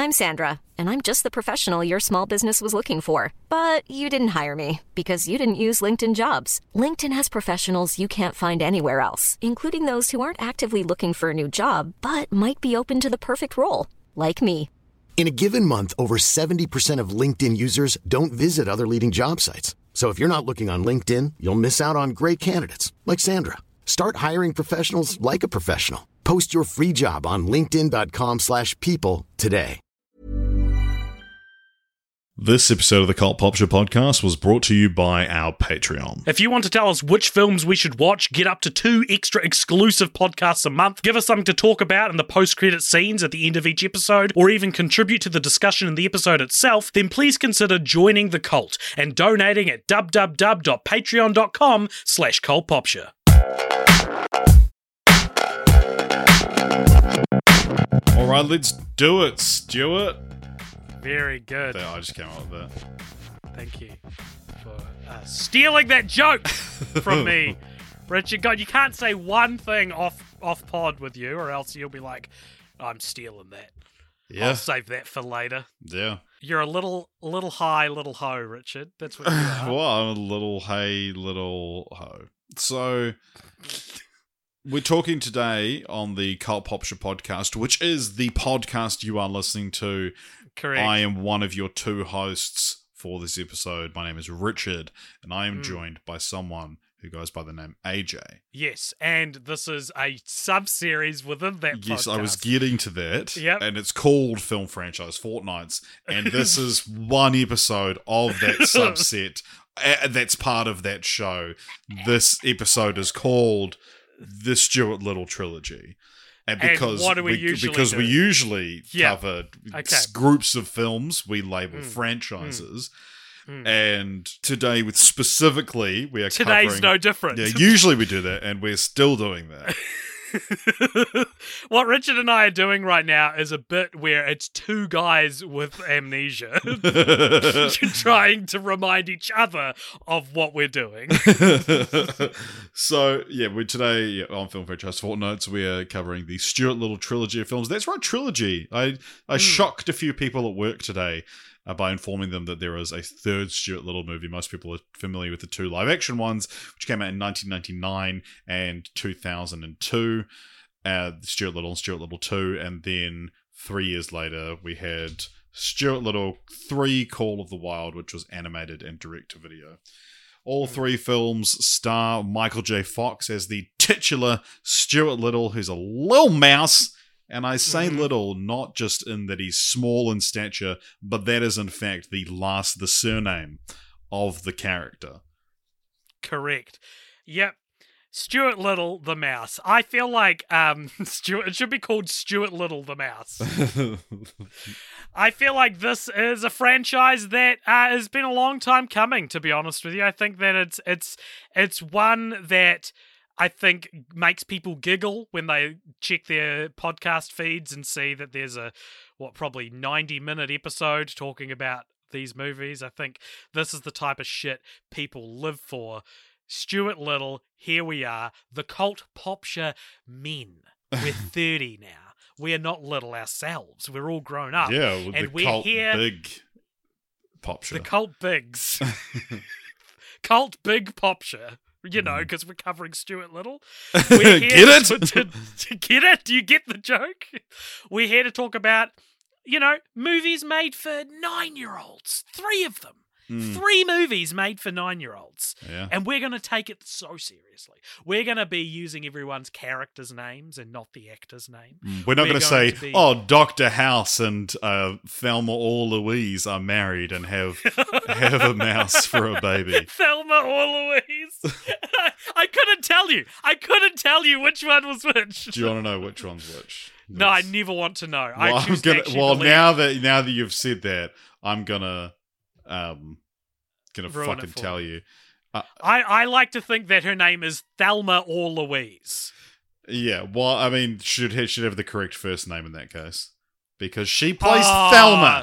I'm Sandra, and I'm just the professional your small business was looking for. But you didn't hire me because you didn't use LinkedIn Jobs. LinkedIn has professionals you can't find anywhere else, including those who aren't actively looking for a new job, but might be open to the perfect role, like me. In a given month, over 70% of LinkedIn users don't visit other leading job sites. So if you're not looking on LinkedIn, you'll miss out on great candidates like Sandra. Start hiring professionals like a professional. Post your free job on linkedin.com/people today. This episode of the Cult Pop Show podcast was brought to you by our Patreon. If you want to tell us which films we should watch, get up to 2 extra exclusive podcasts a month, give us something to talk about in the post-credit scenes at the end of each episode, or even contribute to the discussion in the episode itself, then please consider joining the cult and donating at www.patreon.com/cultpopshow. All right, let's do it, Stuart. Very good. There, I just came up with that. Thank you for stealing that joke from me, Richard. God, you can't say one thing off pod with you, or else you'll be like, "I'm stealing that." Yeah. I'll save that for later. Yeah. You're a little high, little ho, Richard. That's what you are. Well, I'm a little hey, little ho. So, we're talking today on the Cult Pop Show podcast, which is the podcast you are listening to. Correct. I am one of your 2 hosts for this episode. My name is Richard, and I am joined by someone who goes by the name AJ. Yes, and this is a sub-series within that podcast. Yes, I was getting to that. Yep. And it's called Film Franchise Fortnights, and this is one episode of that subset that's part of that show. This episode is called The Stuart Little Trilogy. And because what do we usually do? Cover groups of films, we label franchises. And today, we are Today's covering... no different. Yeah, usually we do that, and we're still doing that. What Richard and I are doing right now is a bit where it's 2 guys with amnesia trying to remind each other of what we're doing. So, yeah, today on Film Franchise Fortnights, we are covering the Stuart Little trilogy of films. That's right, trilogy. I shocked a few people at work today by informing them that there is a 3rd Stuart Little movie. Most people are familiar with the 2 live-action ones, which came out in 1999 and 2002. Stuart Little and Stuart Little 2, and then 3 years later, we had Stuart Little 3, Call of the Wild, which was animated and direct-to-video. All 3 films star Michael J. Fox as the titular Stuart Little, who's a little mouse. And I say little, not just in that he's small in stature, but that is in fact the surname of the character. Correct. Yep. Stuart Little the Mouse. I feel like it should be called Stuart Little the Mouse. I feel like this is a franchise that has been a long time coming, to be honest with you. I think that it's one that I think makes people giggle when they check their podcast feeds and see that there's probably 90-minute episode talking about these movies. I think this is the type of shit people live for. Stuart Little, here we are, the Cult Popshow men. We're 30 now. We are not little ourselves. We're all grown up. Yeah, and the Cult Big Popshow. The Cult Bigs. Cult Big Popshow. You know, because we're covering Stuart Little. We're here Get it? to get it? Do you get the joke? We're here to talk about, movies made for 9-year-olds. 3 of them. 3 movies made for 9-year-olds. Yeah. And we're going to take it so seriously. We're going to be using everyone's characters' names and not the actor's name. We're not going to say, Dr. House and Thelma or Louise are married and have a mouse for a baby. Thelma or Louise. I couldn't tell you. I couldn't tell you which one was which. Do you want to know which one's which? No, I never want to know. Well, now that you've said that, I'm gonna fucking tell you. I like to think that her name is Thelma or Louise. Yeah, well, I mean, should have the correct first name in that case, because she plays Thelma.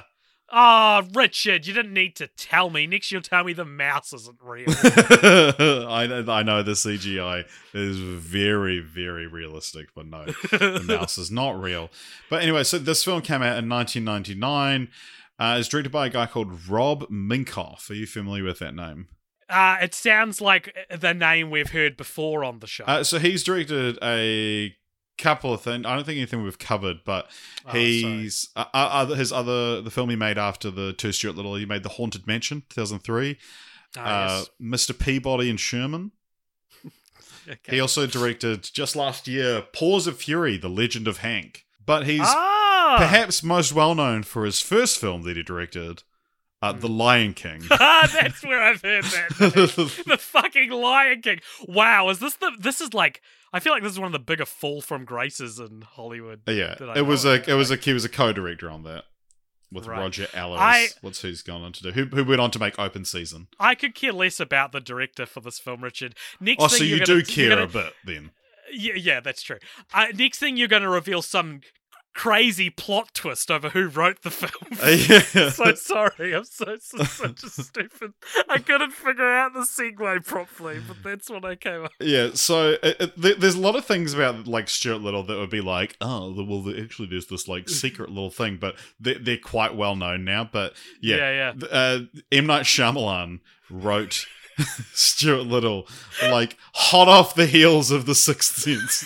Oh, Richard, you didn't need to tell me. Next you'll tell me the mouse isn't real. I know the CGI is very, very realistic, but no, the mouse is not real. But anyway, so this film came out in 1999. It's directed by a guy called Rob Minkoff. Are you familiar with that name? It sounds like the name we've heard before on the show. So he's directed a couple of things. I don't think anything we've covered, but the film he made after the two Stuart Little, he made The Haunted Mansion, 2003. Yes. Mr. Peabody and Sherman. Okay. He also directed just last year Paws of Fury, The Legend of Hank. But he's perhaps most well known for his first film that he directed, The Lion King. That's where I've heard that. The fucking Lion King. Wow, this is like, I feel like this is one of the bigger fall from graces in Hollywood. Yeah, he was a co-director on that with Roger Allers. What's who's gone on to do? Who went on to make Open Season? I could care less about the director for this film, Richard. So you do care a bit then? Yeah, that's true. Next thing you're going to reveal some crazy plot twist over who wrote the film. Yeah. So sorry, I'm such a stupid. I couldn't figure out the segue properly, but that's what I came up. Yeah, so there's a lot of things about like Stuart Little that would be like, actually there's this like secret little thing, but they're quite well known now. But yeah. M. Night Shyamalan wrote Stuart Little like hot off the heels of The Sixth Sense.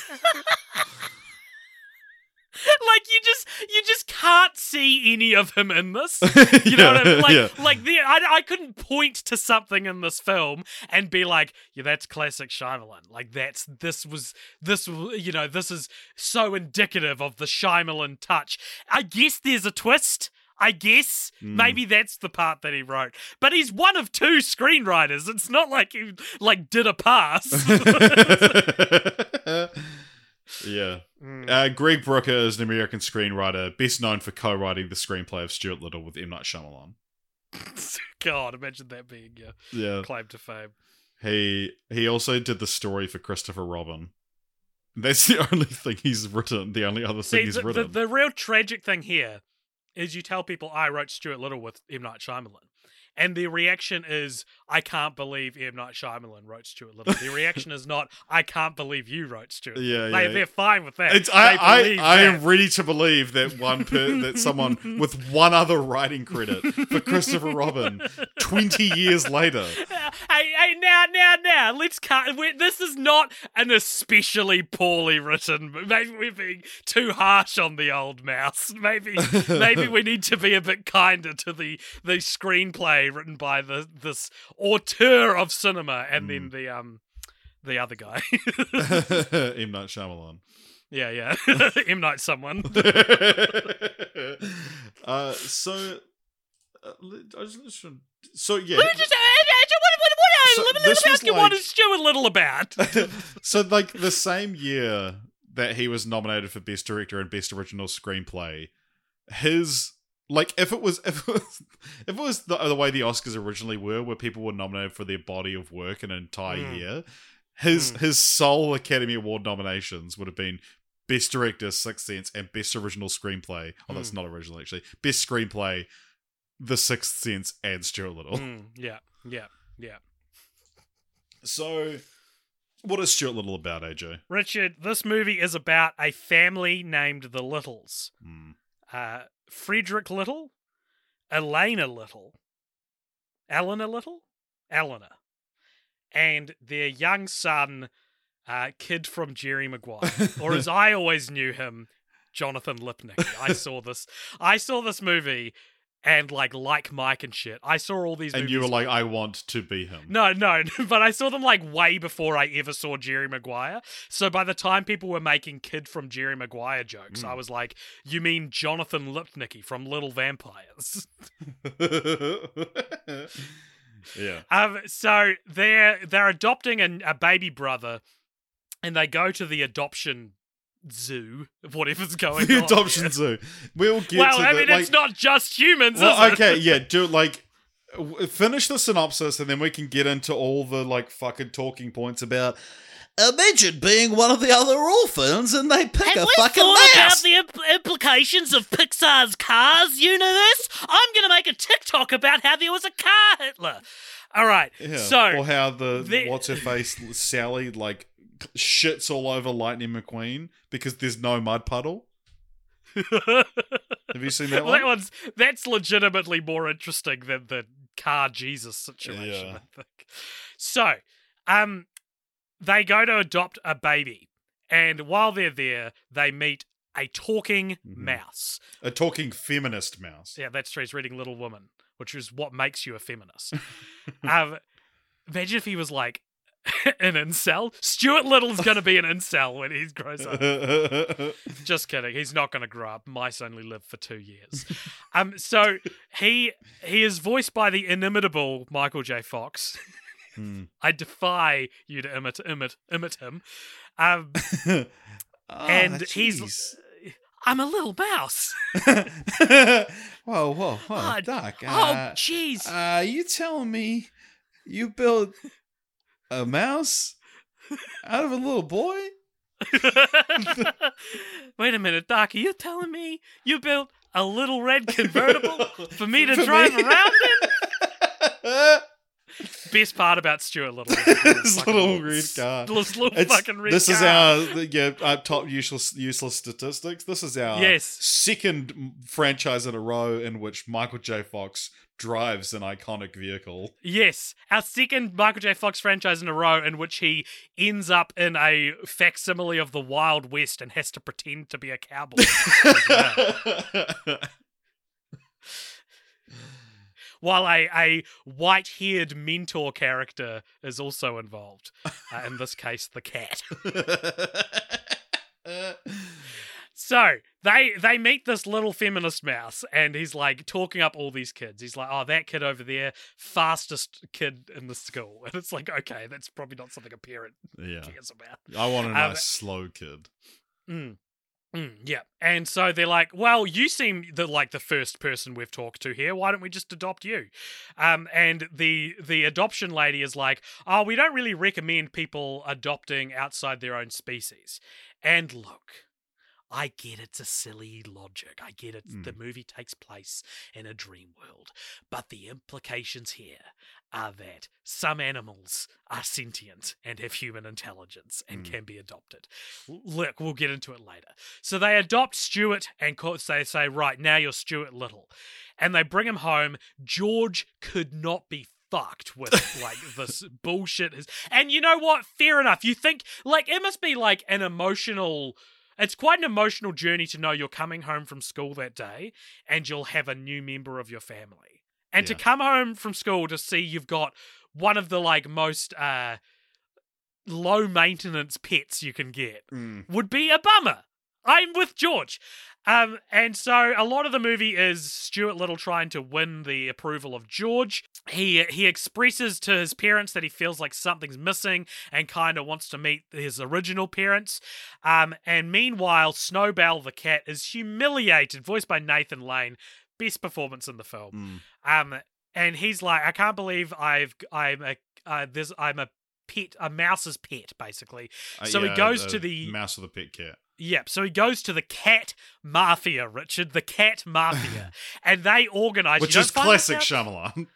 Like you just can't see any of him in this. You know what I mean? I couldn't point to something in this film and be like, yeah, that's classic Shyamalan. Like this is so indicative of the Shyamalan touch. I guess there's a twist. I guess maybe that's the part that he wrote, but he's one of two screenwriters. It's not like he did a pass. Yeah. Greg Brooker is an American screenwriter, best known for co-writing the screenplay of Stuart Little with M. Night Shyamalan. God, imagine that being your claim to fame. He also did the story for Christopher Robin. That's the only thing he's written. The only other thing he's written. The real tragic thing here is you tell people I wrote Stuart Little with M. Night Shyamalan. And the reaction is, I can't believe M. Night Shyamalan wrote Stuart Little. The reaction is not, I can't believe you wrote Stuart Little. They're fine with that. I am ready to believe that that someone with one other writing credit for Christopher Robin 20 years later. Hey, now, let's cut. This is not an especially poorly written. Maybe we're being too harsh on the old mouse. Maybe we need to be a bit kinder to the screenplay written by this auteur of cinema, and then the other guy, M. Night Shyamalan. Yeah, M. Night someone. Let me ask you, what is Stuart Little about? So, like, the same year that he was nominated for Best Director and Best Original Screenplay, his... Like, if it was the way the Oscars originally were, where people were nominated for their body of work an entire year, his sole Academy Award nominations would have been Best Director, Sixth Sense, and Best Original Screenplay. Oh, that's not original, actually. Best Screenplay, The Sixth Sense, and Stuart Little. Yeah. So, what is Stuart Little about, AJ? Richard, this movie is about a family named the Littles. Frederick Little, Eleanor Little, Eleanor, and their young son, Kid from Jerry Maguire, or as I always knew him, Jonathan Lipnicki. I saw this movie, and like Mike and shit, I saw all these movies. And you were like, I want to be him. No, but I saw them like way before I ever saw Jerry Maguire. So by the time people were making Kid from Jerry Maguire jokes, I was like, you mean Jonathan Lipnicki from Little Vampires? Yeah. So they're adopting a baby brother, and they go to the adoption zoo, whatever's going on. The adoption zoo. We'll get it's not just humans, is it? Okay, yeah, finish the synopsis and then we can get into all the like fucking talking points about imagine being one of the other orphans and they pick a fucking mouse. Have we thought about the implications of Pixar's Cars universe? I'm going to make a TikTok about how there was a car Hitler. All right. Yeah. So, or how what's her face Sally like shits all over Lightning McQueen because there's no mud puddle. Have you seen that one? That's legitimately more interesting than the car Jesus situation, Yeah. I think. So, they go to adopt a baby, and while they're there, they meet a talking mouse. A talking feminist mouse. Yeah, that's true. He's reading Little Woman, which is what makes you a feminist. Imagine if he was like an incel. Stuart Little's going to be an incel when he grows up. Just kidding. He's not going to grow up. Mice only live for 2 years. So he is voiced by the inimitable Michael J. Fox. I defy you to imit him. And he's... I'm a little mouse. Whoa, Doc. Jeez. You telling me you built a mouse out of a little boy? Wait a minute, Doc. Are you telling me you built a little red convertible for me to drive around in? Best part about Stuart Little. This little red car. This little fucking red car. This is our top useless statistics. This is our second franchise in a row in which Michael J. Fox drives an iconic vehicle. Yes, our second Michael J. Fox franchise in a row in which he ends up in a facsimile of the Wild West and has to pretend to be a cowboy. While a white-haired mentor character is also involved. In this case, the cat. So, they meet this little feminist mouse, and he's, like, talking up all these kids. He's like, oh, that kid over there, fastest kid in the school. And it's like, okay, that's probably not something a parent cares about. I want a nice, slow kid. Yeah, and so they're like, well, you seem like the first person we've talked to here. Why don't we just adopt you? And the adoption lady is like, oh, we don't really recommend people adopting outside their own species. And look, I get it's a silly logic. I get it. The movie takes place in a dream world. But the implications here are that some animals are sentient and have human intelligence and can be adopted. Look, we'll get into it later. So they adopt Stuart and they say, right, now you're Stuart Little. And they bring him home. George could not be fucked with like this bullshit. And you know what? Fair enough. You think like it must be like an emotional... It's quite an emotional journey to know you're coming home from school that day and you'll have a new member of your family. And to come home from school to see you've got one of the like most low maintenance pets you can get would be a bummer. I'm with George. And so a lot of the movie is Stuart Little trying to win the approval of George. He expresses to his parents that he feels like something's missing and kind of wants to meet his original parents. And meanwhile, Snowbell the cat is humiliated, voiced by Nathan Lane. Best performance in the film. And he's like, I can't believe I'm a pet, a mouse's pet, basically. So he goes to the mouse with a pet cat. Yep, so he goes to the Cat Mafia, Richard, the Cat Mafia, and they organise... Which is classic Shyamalan.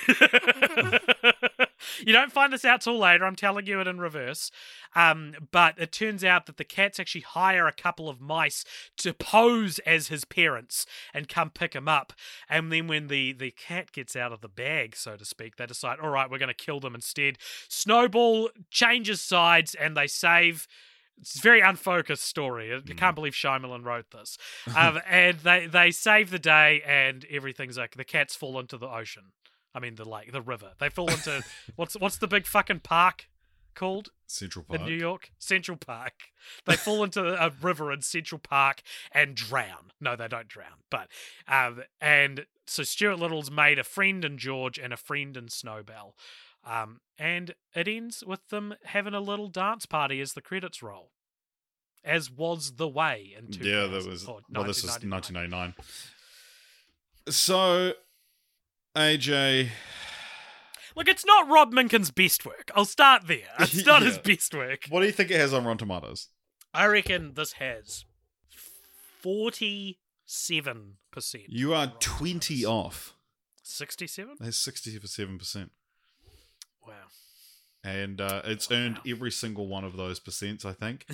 You don't find this out till later, I'm telling you it in reverse. But it turns out that the cats actually hire a couple of mice to pose as his parents and come pick him up. And then when the cat gets out of the bag, so to speak, they decide, all right, we're going to kill them instead. Snowball changes sides and they save... It's a very unfocused story. I can't believe Shyamalan wrote this. And they save the day and everything's okay. The cats fall into the ocean. I mean, the river. They fall into... what's the big fucking park called? Central Park. In New York? Central Park. They fall into a river in Central Park and drown. No, they don't drown. But, and so Stuart Little's made a friend in George and a friend in Snowbell. And it ends with them having a little dance party as the credits roll, as was the way in 2000. Yeah, that was. Well, this is 1999. So, AJ, look, it's not Rob Minkin's best work. I'll start there. It's not his best work. What do you think it has on Rotten Tomatoes? I reckon this has 47%. You are 20 off. 67? That's 67%. Wow. And it's earned every single one of those percents, I think.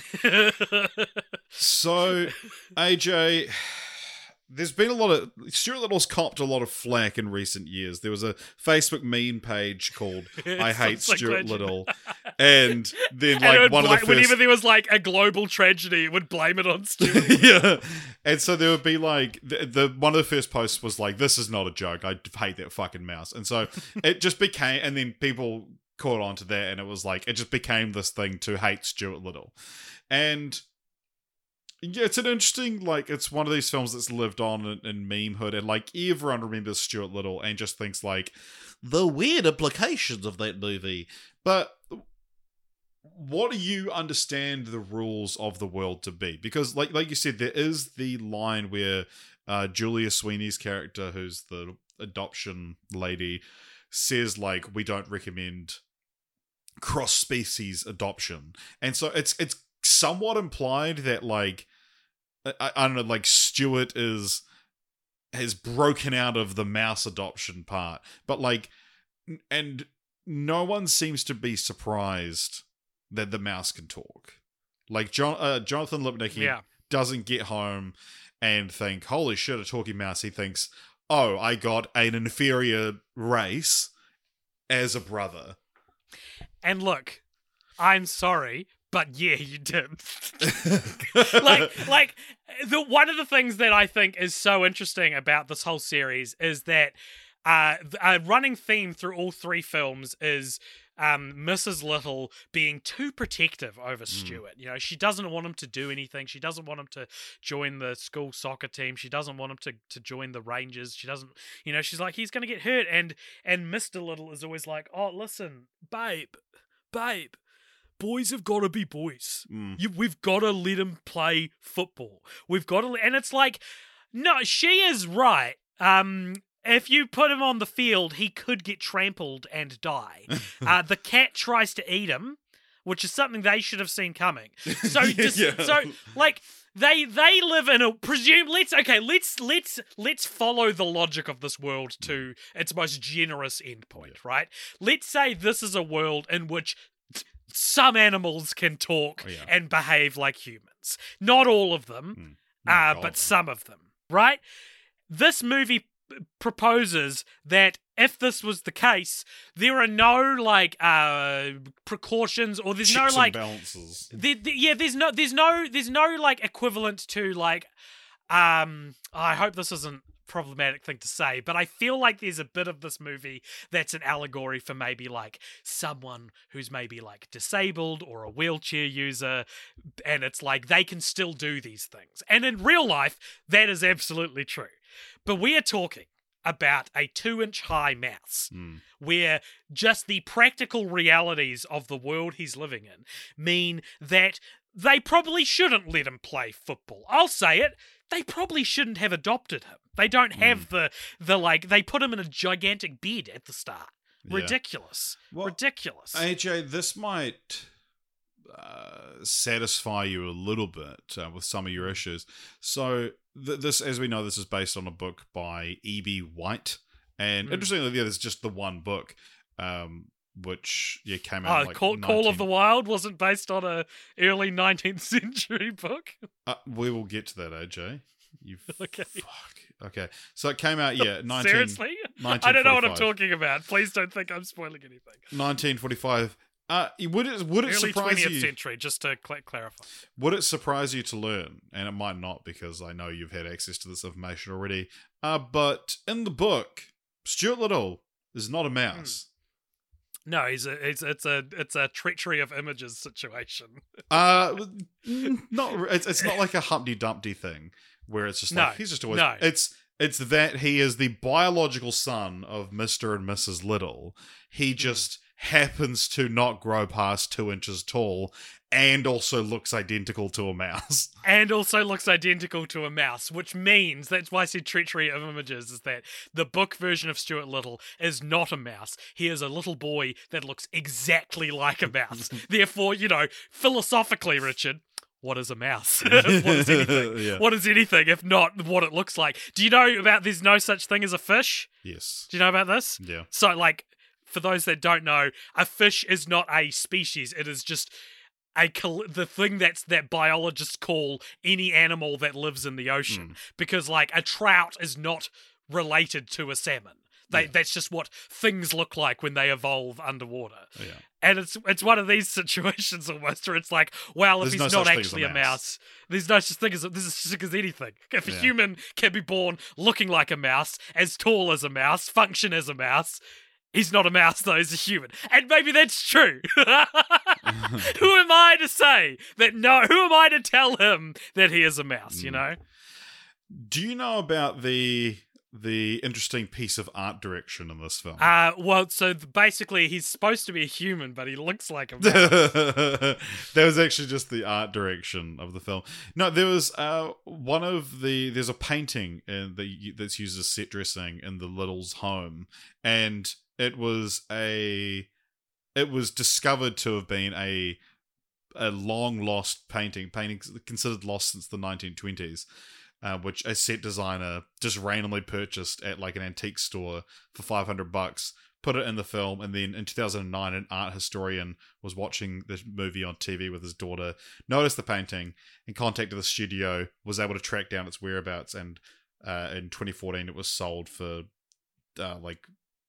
So, AJ, there's been a lot of... Stuart Little's copped a lot of flack in recent years. There was a Facebook meme page called I Hate Stuart Little. And then, like, one of the first... Whenever there was, like, a global tragedy, it would blame it on Stuart. Yeah. And so there would be, like... The one of the first posts was like, this is not a joke. I hate that fucking mouse. And so it just became... And then people caught on to that, and it was like... It just became this thing to hate Stuart Little. And... Yeah, it's an interesting, like, it's one of these films that's lived on in memehood, and, like, everyone remembers Stuart Little and just thinks, like, the weird implications of that movie. But what do you understand the rules of the world to be? Because, like you said, there is the line where Julia Sweeney's character, who's the adoption lady, says, like, we don't recommend cross-species adoption. And so it's somewhat implied that, like, I don't know, like, Stuart has broken out of the mouse adoption part, but, like, and no one seems to be surprised that the mouse can talk. Like, Jonathan Lipnicki doesn't get home and think, holy shit, a talking mouse. He thinks, oh, I got an inferior race as a brother. And look, I'm sorry, but yeah, you did. One of the things that I think is so interesting about this whole series is that a running theme through all three films is Mrs. Little being too protective over Stuart. You know, she doesn't want him to do anything. She doesn't want him to join the school soccer team. She doesn't want him to join the Rangers. She doesn't, you know, she's like, he's going to get hurt. And Mr. Little is always like, oh, listen, babe, boys have got to be boys. We've got to let him play football. We've got to, and it's like, no, she is right. If you put him on the field, he could get trampled and die. The cat tries to eat him, which is something they should have seen coming. So, they live in a let's follow the logic of this world to its most generous endpoint, right? Let's say this is a world in which some animals can talk and behave like humans. Not all of them, but some of them, right? This movie proposes that if this was the case, there are no precautions, or there's checks no like and balances. There's no like equivalent to like I hope this isn't problematic thing to say, but I feel like there's a bit of this movie that's an allegory for maybe like someone who's maybe like disabled or a wheelchair user, and it's like they can still do these things. And in real life, that is absolutely true. But we are talking about a 2-inch high mouse, where just the practical realities of the world he's living in mean that they probably shouldn't let him play football. I'll say it. They probably shouldn't have adopted him. They don't have the they put him in a gigantic bed at the start. Ridiculous. Well, ridiculous. AJ, this might satisfy you a little bit with some of your issues. So this, as we know, this is based on a book by E.B. White. And interestingly, there's just the one book, which came out like Call of the Wild wasn't based on a early 19th century book. We will get to that, AJ. You okay. Fuck. Okay. So it came out, Seriously? I don't know what I'm talking about. Please don't think I'm spoiling anything. 1945. Would it surprise you? Early 20th century, just to clarify. Would it surprise you to learn, and it might not because I know you've had access to this information already, but in the book, Stuart Little is not a mouse. No, it's a treachery of images situation. It's not like a Humpty Dumpty thing where it's just like he's just always. No. It's that he is the biological son of Mr. and Mrs. Little. He just happens to not grow past 2 inches tall, and also looks identical to a mouse. Which means, that's why I said treachery of images, is that the book version of Stuart Little is not a mouse. He is a little boy that looks exactly like a mouse. Therefore, philosophically, Richard, what is a mouse? What is anything? Yeah. What is anything if not what it looks like? Do you know about there's no such thing as a fish? Yes. Do you know about this? Yeah. So, like, for those that don't know, a fish is not a species. It is just the thing that biologists call any animal that lives in the ocean. Because, like, a trout is not related to a salmon. That's just what things look like when they evolve underwater. Yeah. And it's one of these situations almost where it's like, well, if There's no he's not such thing as actually a a mouse. mouse, there's no such thing as anything. If a human can be born looking like a mouse, as tall as a mouse, function as a mouse, he's not a mouse though, he's a human. And maybe that's true. Who am I to say that no? Who am I to tell him that he is a mouse, you know? Do you know about the interesting piece of art direction in this film? Well, so basically he's supposed to be a human, but he looks like a mouse. That was actually just the art direction of the film. No, there was there's a painting that's used as set dressing in the Littles' home, and it was discovered to have been a long lost painting considered lost since the 1920s. Which a set designer just randomly purchased at like an antique store for $500, put it in the film, and then in 2009, an art historian was watching the movie on TV with his daughter, noticed the painting, and contacted the studio, was able to track down its whereabouts, and in 2014, it was sold for like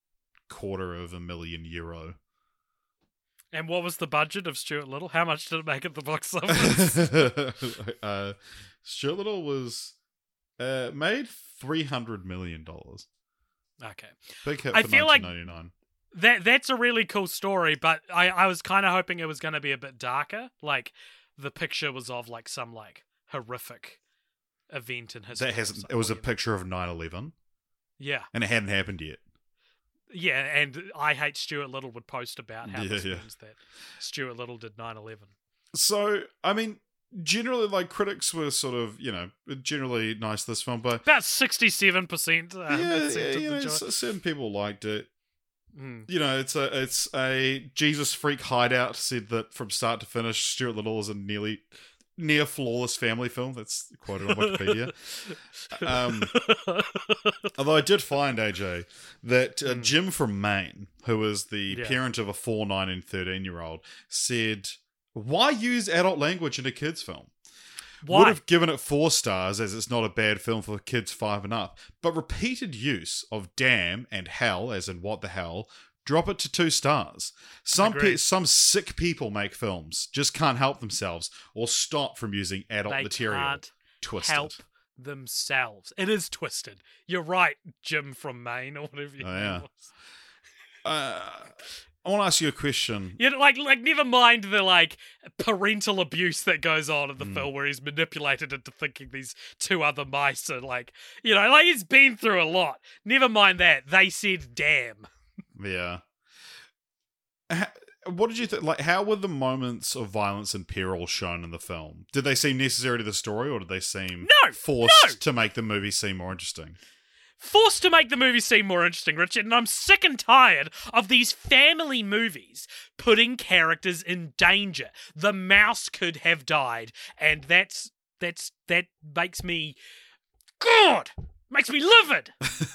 €250,000. And what was the budget of Stuart Little? How much did it make at the box office? Stuart Little was made $300 million. Okay. Big hit I for feel like 1999. that's a really cool story, but I was kind of hoping it was going to be a bit darker. Like, the picture was of, like, some, like, horrific event in history. It was a picture of 9/11. Yeah. And it hadn't happened yet. Yeah, and I Hate Stuart Little would post about how this Yeah. means that Stuart Little did 9/11. So, I mean, generally, like, critics were sort of, generally nice to this film, but About 67%. certain people liked it. Mm. It's a Jesus freak hideout said that from start to finish, Stuart Little is a near flawless family film. That's quoted on Wikipedia. Although I did find, AJ, that Jim from Maine, who is the parent of a 4, 9, and 13-year-old, said, why use adult language in a kids' film? Why? Would have given it 4 stars, as it's not a bad film for kids 5 and up. But repeated use of damn and hell, as in what the hell, drop it to 2 stars. Some sick people make films, just can't help themselves, or stop from using adult material. Can't Twisted. help themselves. It is twisted. You're right, Jim from Maine, or whatever your name was. I want to ask you a question. Yeah, like never mind the like parental abuse that goes on in the film, where he's manipulated into thinking these 2 other mice are like, like he's been through a lot. Never mind that. They said damn. Yeah. What did you think? Like, how were the moments of violence and peril shown in the film? Did they seem necessary to the story, or did they seem forced to make the movie seem more interesting? Forced to make the movie seem more interesting, Richard, and I'm sick and tired of these family movies putting characters in danger. The mouse could have died, and that makes me livid.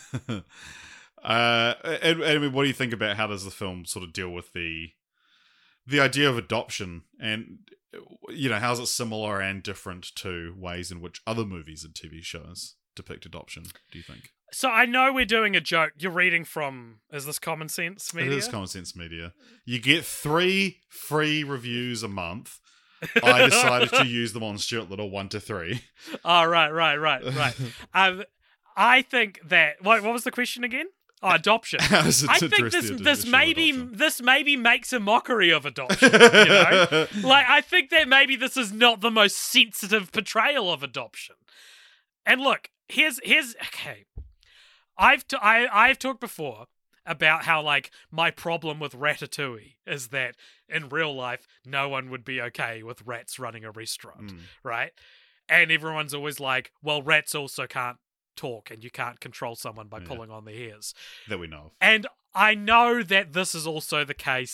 And I mean, what do you think about how does the film sort of deal with the idea of adoption, and how is it similar and different to ways in which other movies and TV shows depict adoption, do you think? So I know we're doing a joke. You're reading from, is this Common Sense Media? It is Common Sense Media. You get 3 free reviews a month. I decided to use them on Stuart Little 1 to 3. Oh, right. I think that, what was the question again? Oh, adoption. How does it I think address this adoption? maybe makes a mockery of adoption. Like, I think that maybe this is not the most sensitive portrayal of adoption. And look, here's okay. I've talked before about how, like, my problem with Ratatouille is that in real life no one would be okay with rats running a restaurant, right? And everyone's always like, well, rats also can't talk, and you can't control someone by pulling on their ears. That we know of. And I know that this is also the case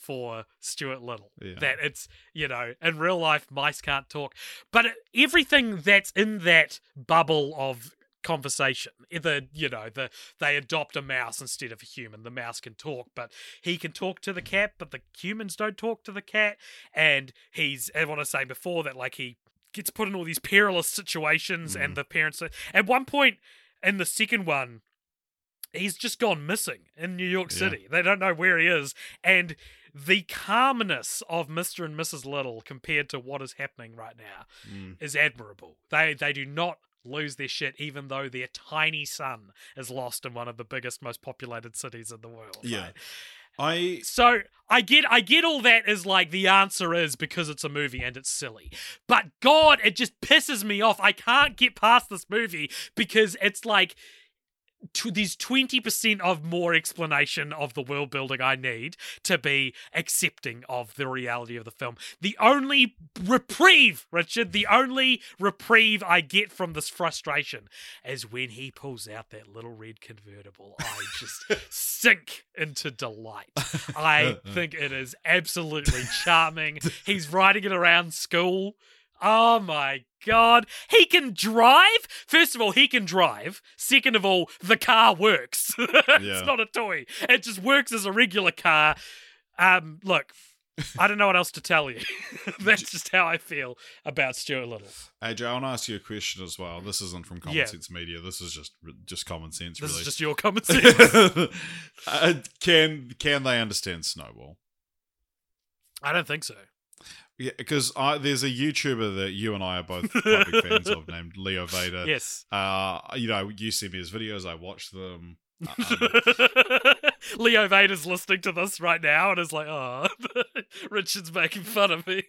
for Stuart Little. Yeah. That it's, in real life, mice can't talk. But everything that's in that bubble of conversation, they adopt a mouse instead of a human. The mouse can talk, but he can talk to the cat, but the humans don't talk to the cat. And I want to say before that, like, he gets put in all these perilous situations, and the parents at one point in the second one, he's just gone missing in New York City. They don't know where he is, and the calmness of Mr. and Mrs. Little compared to what is happening right now is admirable. They do not lose their shit, even though their tiny son is lost in one of the biggest, most populated cities in the world. Yeah. Right? So I get all that as like the answer is because it's a movie and it's silly. But God, it just pisses me off. I can't get past this movie because it's like there's 20% of more explanation of the world building I need to be accepting of the reality of the film. The only reprieve, Richard, I get from this frustration is when he pulls out that little red convertible. I just sink into delight. I think it is absolutely charming. He's riding it around school. Oh my God. He can drive? First of all, he can drive. Second of all, the car works. It's not a toy. It just works as a regular car. Look, I don't know what else to tell you. That's just how I feel about Stuart Little. AJ, I want to ask you a question as well. This isn't from Common Sense Media. This is just common sense, really. This is just your common sense. Can they understand Snowball? I don't think so. Yeah, because there's a YouTuber that you and I are both quite big fans of named Leo Vader. Yes. You send me his videos, I watch them. Leo Vader's listening to this right now and is like, oh, Richard's making fun of me.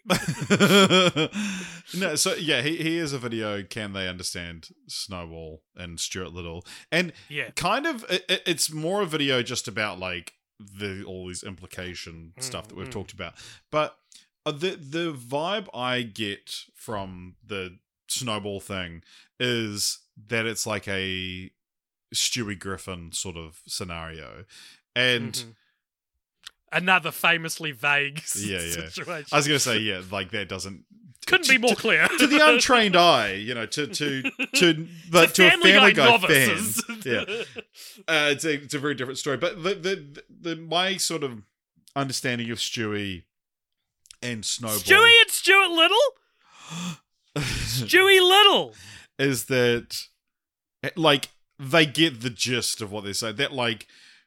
No, so yeah, he has a video, Can They Understand Snowball and Stuart Little? And kind of, it's more a video just about like all these implication stuff that we've talked about. But the vibe I get from the Snowball thing is that it's like a Stewie Griffin sort of scenario. And another famously vague situation. I was going to say, like that doesn't... Couldn't be more clear. To the untrained eye, to a Family Guy fan. It's a very different story. But the my sort of understanding of Stewie and Snowball... Stewie and Stuart Little? Stewie Little! Is that, like, they get the gist of what they say. That, like,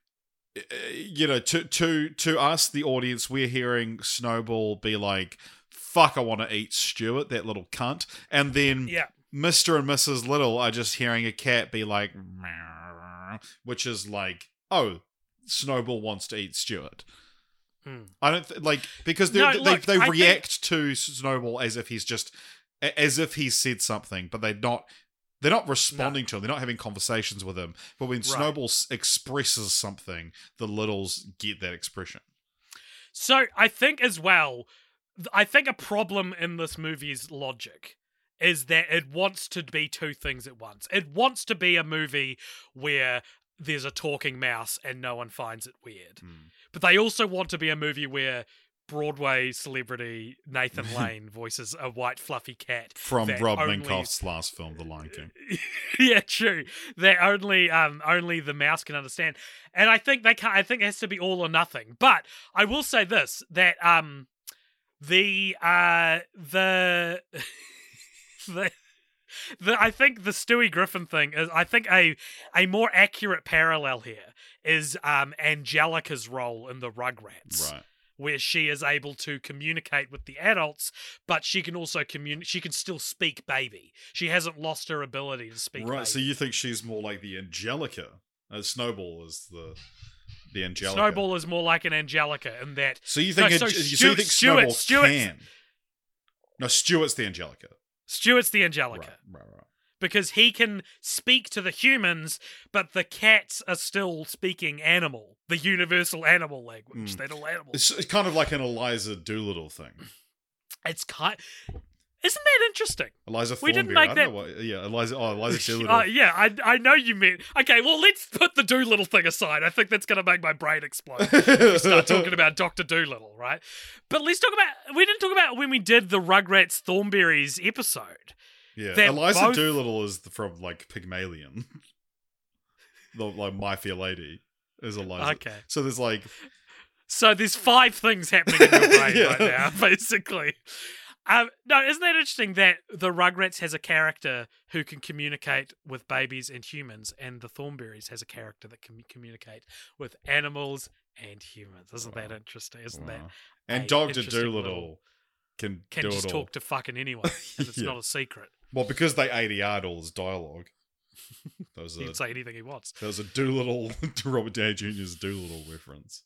to us, the audience, we're hearing Snowball be like, fuck, I want to eat Stuart, that little cunt. And then Mr. and Mrs. Little are just hearing a cat be like, which is like, oh, Snowball wants to eat Stuart. I don't because they react to Snowball as if he's said something, but they're not responding to him. They're not having conversations with him. But when Snowball expresses something, the Littles get that expression. So I think as well, a problem in this movie's logic is that it wants to be two things at once. It wants to be a movie where there's a talking mouse and no one finds it weird. But they also want to be a movie where Broadway celebrity Nathan Lane voices a white fluffy cat from Rob Minkoff's last film, The Lion King. Yeah, true. That only the mouse can understand, and I think they can't. I think it has to be all or nothing. But I will say this: that I think the Stewie Griffin thing is, I think a more accurate parallel here is Angelica's role in the Rugrats. Right. Where she is able to communicate with the adults, but she can also she can still speak baby. She hasn't lost her ability to speak baby. So you think she's more like the Angelica? Snowball is the Angelica. Snowball is more like an Angelica in that... So you think, Snowball can... No, Stuart's the Angelica. Stuart's the Angelica. Right. Because he can speak to the humans, but the cats are still speaking animal. The universal animal language. They're all animals. It's kind of like an Eliza Doolittle thing. It's Isn't that interesting? Eliza We didn't Thornberry. make I that. don't know what, yeah, Eliza Doolittle. Yeah, I know you meant. Okay, well, let's put the Doolittle thing aside. I think that's going to make my brain explode if we start talking about Dr. Doolittle, right? But let's talk about. We didn't talk about when we did the Rugrats Thornberries episode. Yeah, that Eliza both- Doolittle is from like Pygmalion. Like My Fair Lady is Eliza. Okay. So there's like. So there's 5 things happening in your brain Yeah. right now, basically. No, isn't that interesting that the Rugrats has a character who can communicate with babies and humans, and the Thornberries has a character that can communicate with animals and humans? Isn't that interesting? Isn't that? Wow. And a Dr. interesting Doolittle little- can Can do just it all. talk to fucking anyone, and it's Yeah. not a secret. Well, because they ADR'd all his dialogue. That was He a can say anything he wants. Doolittle, Robert Downey Jr.'s Doolittle reference.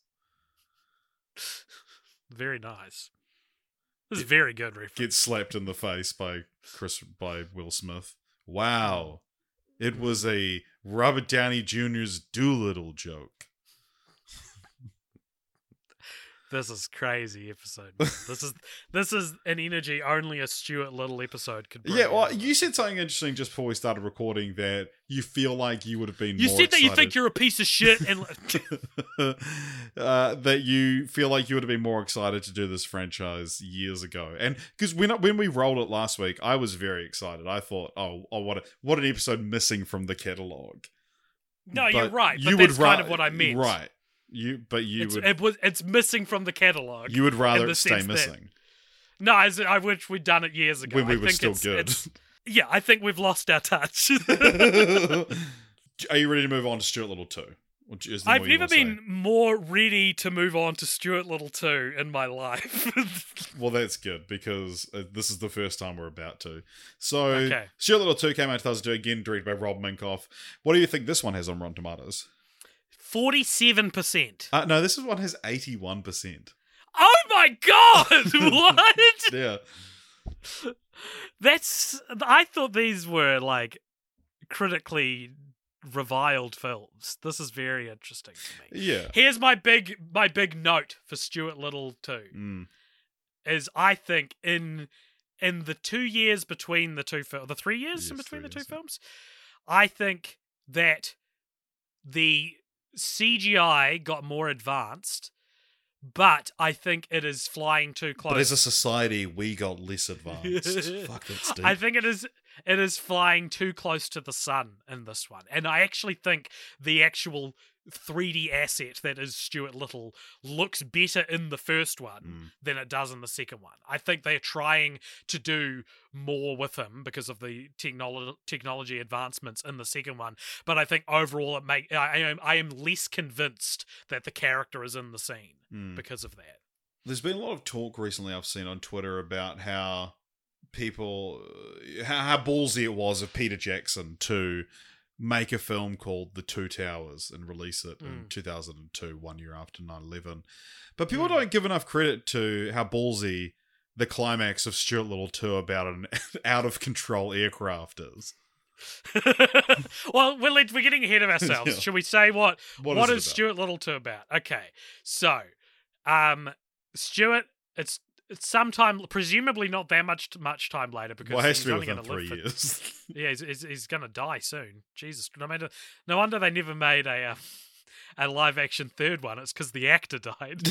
Very nice. This is very good reference. Gets slapped in the face by Will Smith. Wow. It was a Robert Downey Jr.'s Doolittle joke. This is crazy episode. This is an energy only a Stuart Little episode could bring. Yeah, well, you said something interesting just before we started recording that you feel like you would have been You more said that you think excited- you're a piece of shit, and that you feel like you would have been more excited to do this franchise years ago. And because when we rolled it last week, I was very excited. I thought, oh what an episode missing from the catalog. no, you're But right. you But that's would kind of what I meant. Right. It's It's missing from the catalog. you would rather in the it stay sense that- missing No, I wish we'd done it years ago. when we I were think still it's- good. it's- yeah, I think we've lost our touch. Are you ready to move on to Stuart Little 2? I've never been more ready to move on to Stuart Little 2 in my life. Well, that's good because this is the first time we're about to. So, Okay. Stuart Little 2 came out in 2002, again directed by Rob Minkoff. What do you think this one has on Rotten Tomatoes? 47%. No, this one has 81%. Oh my god! What? Yeah. I thought these were like critically reviled films. This is very interesting to me. Yeah. Here's my big note for Stuart Little 2 Mm. is I think in the 2 years between the two films, the 3 years Yes, in between 3 the two years, yeah. films, I think that the CGI got more advanced, but I think it is flying too close. But as a society, we got less advanced. Fuck, that's deep. I think it is flying too close to the sun in this one. And I actually think the actual 3D asset that is Stuart Little looks better in the first one than it does in the second one. I think they're trying to do more with him because of the technology advancements in the second one. But I think overall I am less convinced that the character is in the scene because of that. There's been a lot of talk recently I've seen on Twitter about how people, how ballsy it was of Peter Jackson to make a film called The Two Towers and release it in 2002, 1 year after 9/11. But people don't give enough credit to how ballsy the climax of Stuart Little 2 about an out-of-control aircraft is. Well, we're getting ahead of ourselves. Yeah. Should we say what What is is it about? Stuart Little 2 about? Okay, so Stuart, it's sometime, presumably not that much time later because Well, it has he's to be only within going to live 3 years. Yeah, he's going to die soon. Jesus, no wonder they never made a live action third one. It's because the actor died.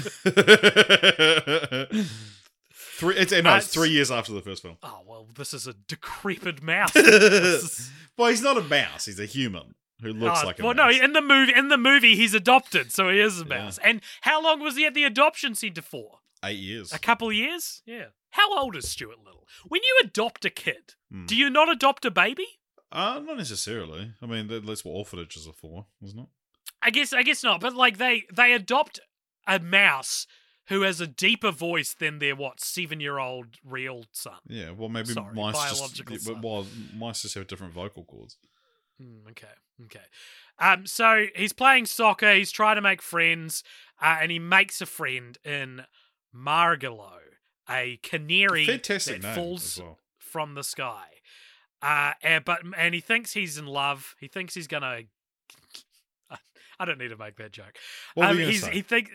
It's 3 years after the first film. Oh well, this is a decrepit mouse. Well, he's not a mouse. He's a human who looks like a well, mouse. no, in the movie he's adopted, so he is a mouse. And how long was he at the adoption centre for? 8 years. A couple of years? Yeah. How old is Stuart Little? When you adopt a kid, Hmm. do you not adopt a baby? Not necessarily. I mean, that's what orphanages are for, isn't it? I guess not. But like they adopt a mouse who has a deeper voice than their 7-year-old real son. Yeah, well, maybe Sorry, mice biological just son. well, mice just have different vocal cords. Okay. So he's playing soccer. He's trying to make friends, and he makes a friend in Margalo, a canary Fantastic that name falls as well. from the sky. And he thinks he's in love. He thinks he's gonna. I don't need to make that joke. What were you gonna say?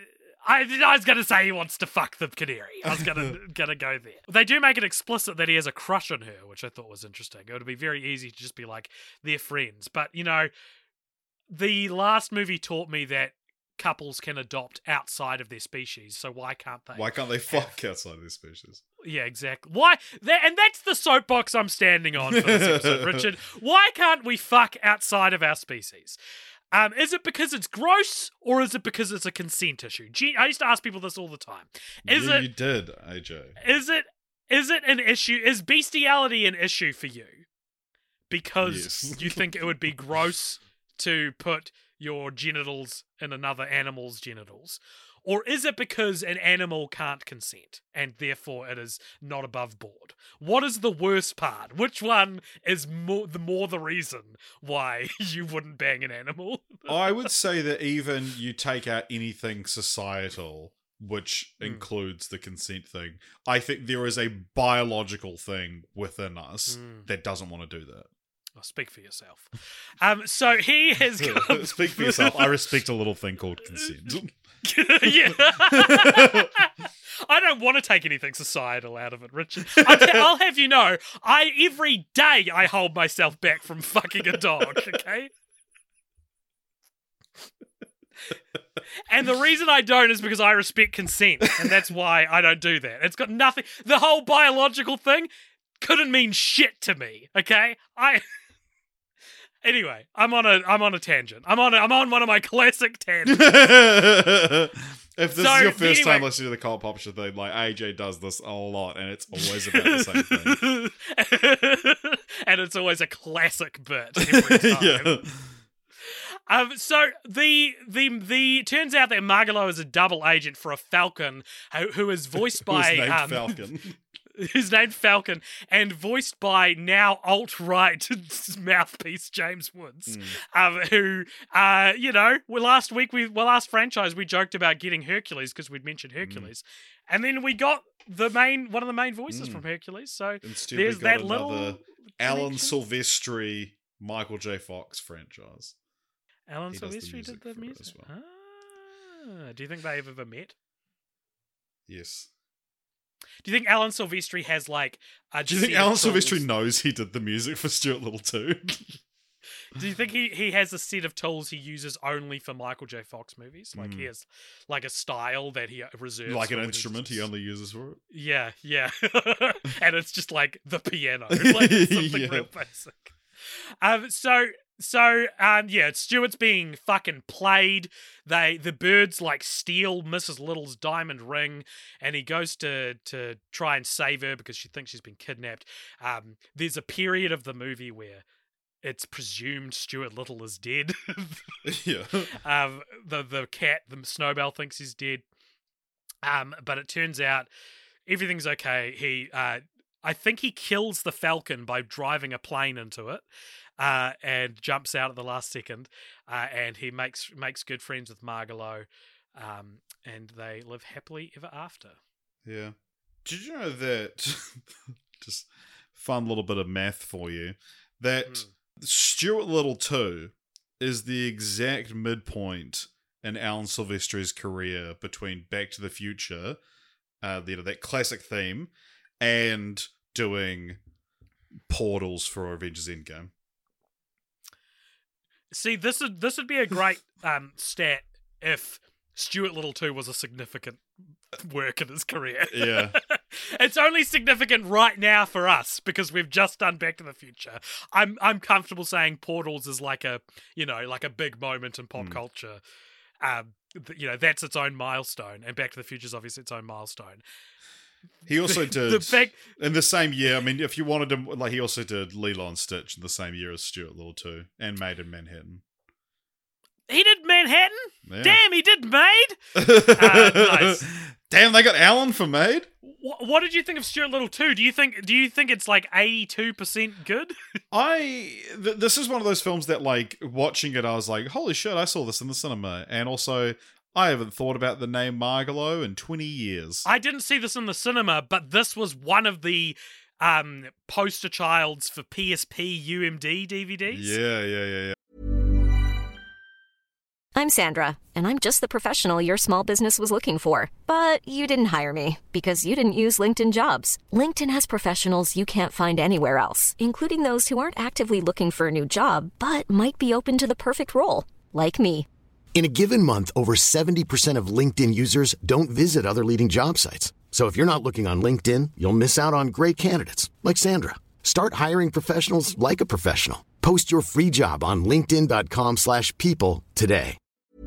I was going to say he wants to fuck the canary. I was going to go there. They do make it explicit that he has a crush on her, which I thought was interesting. It would be very easy to just be like, they're friends. But, you know, the last movie taught me that couples can adopt outside of their species, so why can't they? Why can't they fuck outside of their species? Yeah, exactly. Why? And that's the soapbox I'm standing on for this episode, Richard. Why can't we fuck outside of our species? Is it because it's gross, or is it because it's a consent issue? I used to ask people this all the time. You did, AJ. Is it an issue? Is bestiality an issue for you? Because you think it would be gross to put your genitals in another animal's genitals? Or is it because an animal can't consent and therefore it is not above board? What is the worst part? Which one is more the reason why you wouldn't bang an animal? I would say that even you take out anything societal, which includes the consent thing, I think there is a biological thing within us that doesn't want to do that. Oh, speak for yourself. So he has got... Speak for yourself. I respect a little thing called consent. Yeah. I don't want to take anything societal out of it, Richard. I'll have you know, every day I hold myself back from fucking a dog, okay? And the reason I don't is because I respect consent, and that's why I don't do that. It's got nothing... The whole biological thing couldn't mean shit to me, okay? Anyway, I'm on a tangent. I'm on one of my classic tangents. If this is your first time listening to the Cult Pop Show thing, like AJ does this a lot, and it's always about the same thing. And it's always a classic bit every time. Yeah. So the turns out that Margalo is a double agent for a Falcon who is voiced by named Falcon. Who's named Falcon and voiced by now alt-right mouthpiece James Woods, who, you know, last franchise we joked about getting Hercules because we'd mentioned Hercules, and then we got one of the main voices from Hercules. So instead there's we got that little Alan Silvestri, Michael J. Fox franchise. Alan He does the Silvestri did the for it music. as well. Do you think they've ever met? Yes. Do you think Alan Silvestri has like a Do you think Alan Silvestri knows he did the music for Stuart Little too? Do you think he has a set of tools he uses only for Michael J. Fox movies? Like he has like a style that he reserves, like an instrument he only uses for it? Yeah. And it's just like the piano, like it's something real basic. So Stuart's being fucking played. The birds like steal Mrs. Little's diamond ring, and he goes to try and save her because she thinks she's been kidnapped. There's a period of the movie where it's presumed Stuart Little is dead. Yeah. The cat, the Snowbell, thinks he's dead. But it turns out everything's okay. I think he kills the Falcon by driving a plane into it. And jumps out at the last second, and he makes good friends with Margalo, and they live happily ever after. Yeah. Did you know that, just fun little bit of math for you, that Stuart Little 2 is the exact midpoint in Alan Silvestri's career between Back to the Future, that classic theme, and doing Portals for Avengers Endgame. See, this would be a great stat if Stuart Little 2 was a significant work in his career. Yeah. It's only significant right now for us because we've just done Back to the Future. I'm comfortable saying Portals is like a big moment in pop culture. That's its own milestone, and Back to the Future is obviously its own milestone. He also did in the same year. I mean, if you wanted to, he also did Lilo and Stitch in the same year as Stuart Little 2, and Made in Manhattan. He did Manhattan. Yeah. Damn, he did Made. Nice. Damn, they got Alan for Made. What did you think of Stuart Little 2? Do you think it's like 82% good? This is one of those films that, like, watching it, I was like, holy shit, I saw this in the cinema, and also, I haven't thought about the name Margalo in 20 years. I didn't see this in the cinema, but this was one of the poster childs for PSP UMD DVDs. Yeah. I'm Sandra, and I'm just the professional your small business was looking for. But you didn't hire me because you didn't use LinkedIn Jobs. LinkedIn has professionals you can't find anywhere else, including those who aren't actively looking for a new job, but might be open to the perfect role, like me. In a given month, over 70% of LinkedIn users don't visit other leading job sites. So if you're not looking on LinkedIn, you'll miss out on great candidates like Sandra. Start hiring professionals like a professional. Post your free job on linkedin.com/people today.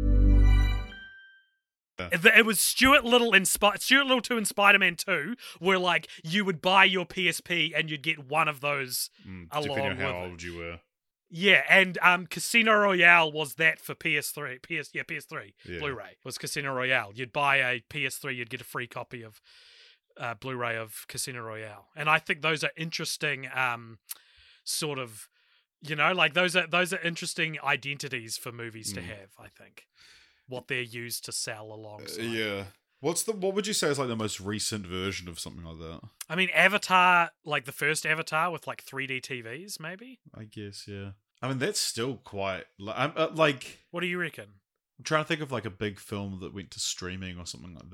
It was Stuart Little 2 and Spider-Man 2 where, like, you would buy your PSP and you'd get one of those along depending on with how it. old you were. Yeah, and Casino Royale was that for PS3. PS3 Yeah. Blu-ray was Casino Royale. You'd buy a PS3, you'd get a free copy of Blu-ray of Casino Royale. And I think those are interesting sort of, you know, like those are interesting identities for movies to have, I think. What they're used to sell alongside. Yeah. What would you say is like the most recent version of something like that? I mean, Avatar, like the first Avatar with like 3D TVs, maybe? I guess, yeah. I mean, that's still quite like. What do you reckon? I'm trying to think of like a big film that went to streaming or something like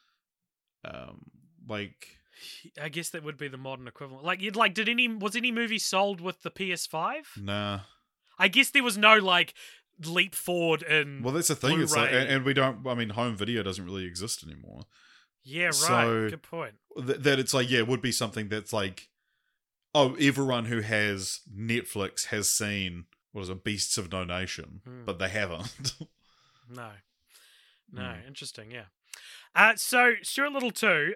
that. Like, I guess that would be the modern equivalent. Like, was any movie sold with the PS5? nah. I guess there was no like leap forward in. Well, that's the thing. It's like, Blu-ray. and we don't. I mean, home video doesn't really exist anymore. Yeah, right. So, Good point. That it's like, yeah, it would be something that's like, oh, everyone who has Netflix has seen what is it, Beasts of No Nation, but they haven't. No. Interesting. Yeah. So Stuart Little 2.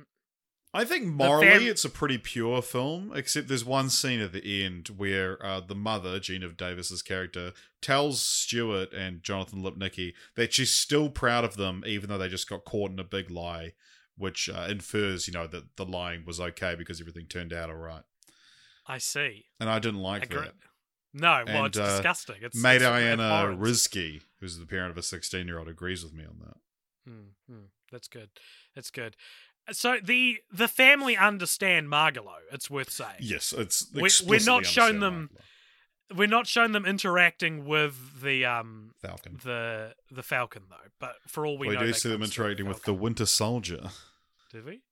I think morally it's a pretty pure film, except there's one scene at the end where the mother, Gina Davis's character, tells Stuart and Jonathan Lipnicki that she's still proud of them, even though they just got caught in a big lie, which infers, you know, that the lying was okay because everything turned out all right. I see. And I didn't like that. No, well, And, it's disgusting. It's Diana abhorrent. Rizky, who's the parent of a 16-year-old, agrees with me on that. That's good. That's good. So the family understand Margalo. It's worth saying. Yes, it's we're not shown them. Margalo. We're not shown them interacting with the Falcon. the Falcon though. But for all we know, do they see them constitute interacting with the Falcon. Winter Soldier. Did we?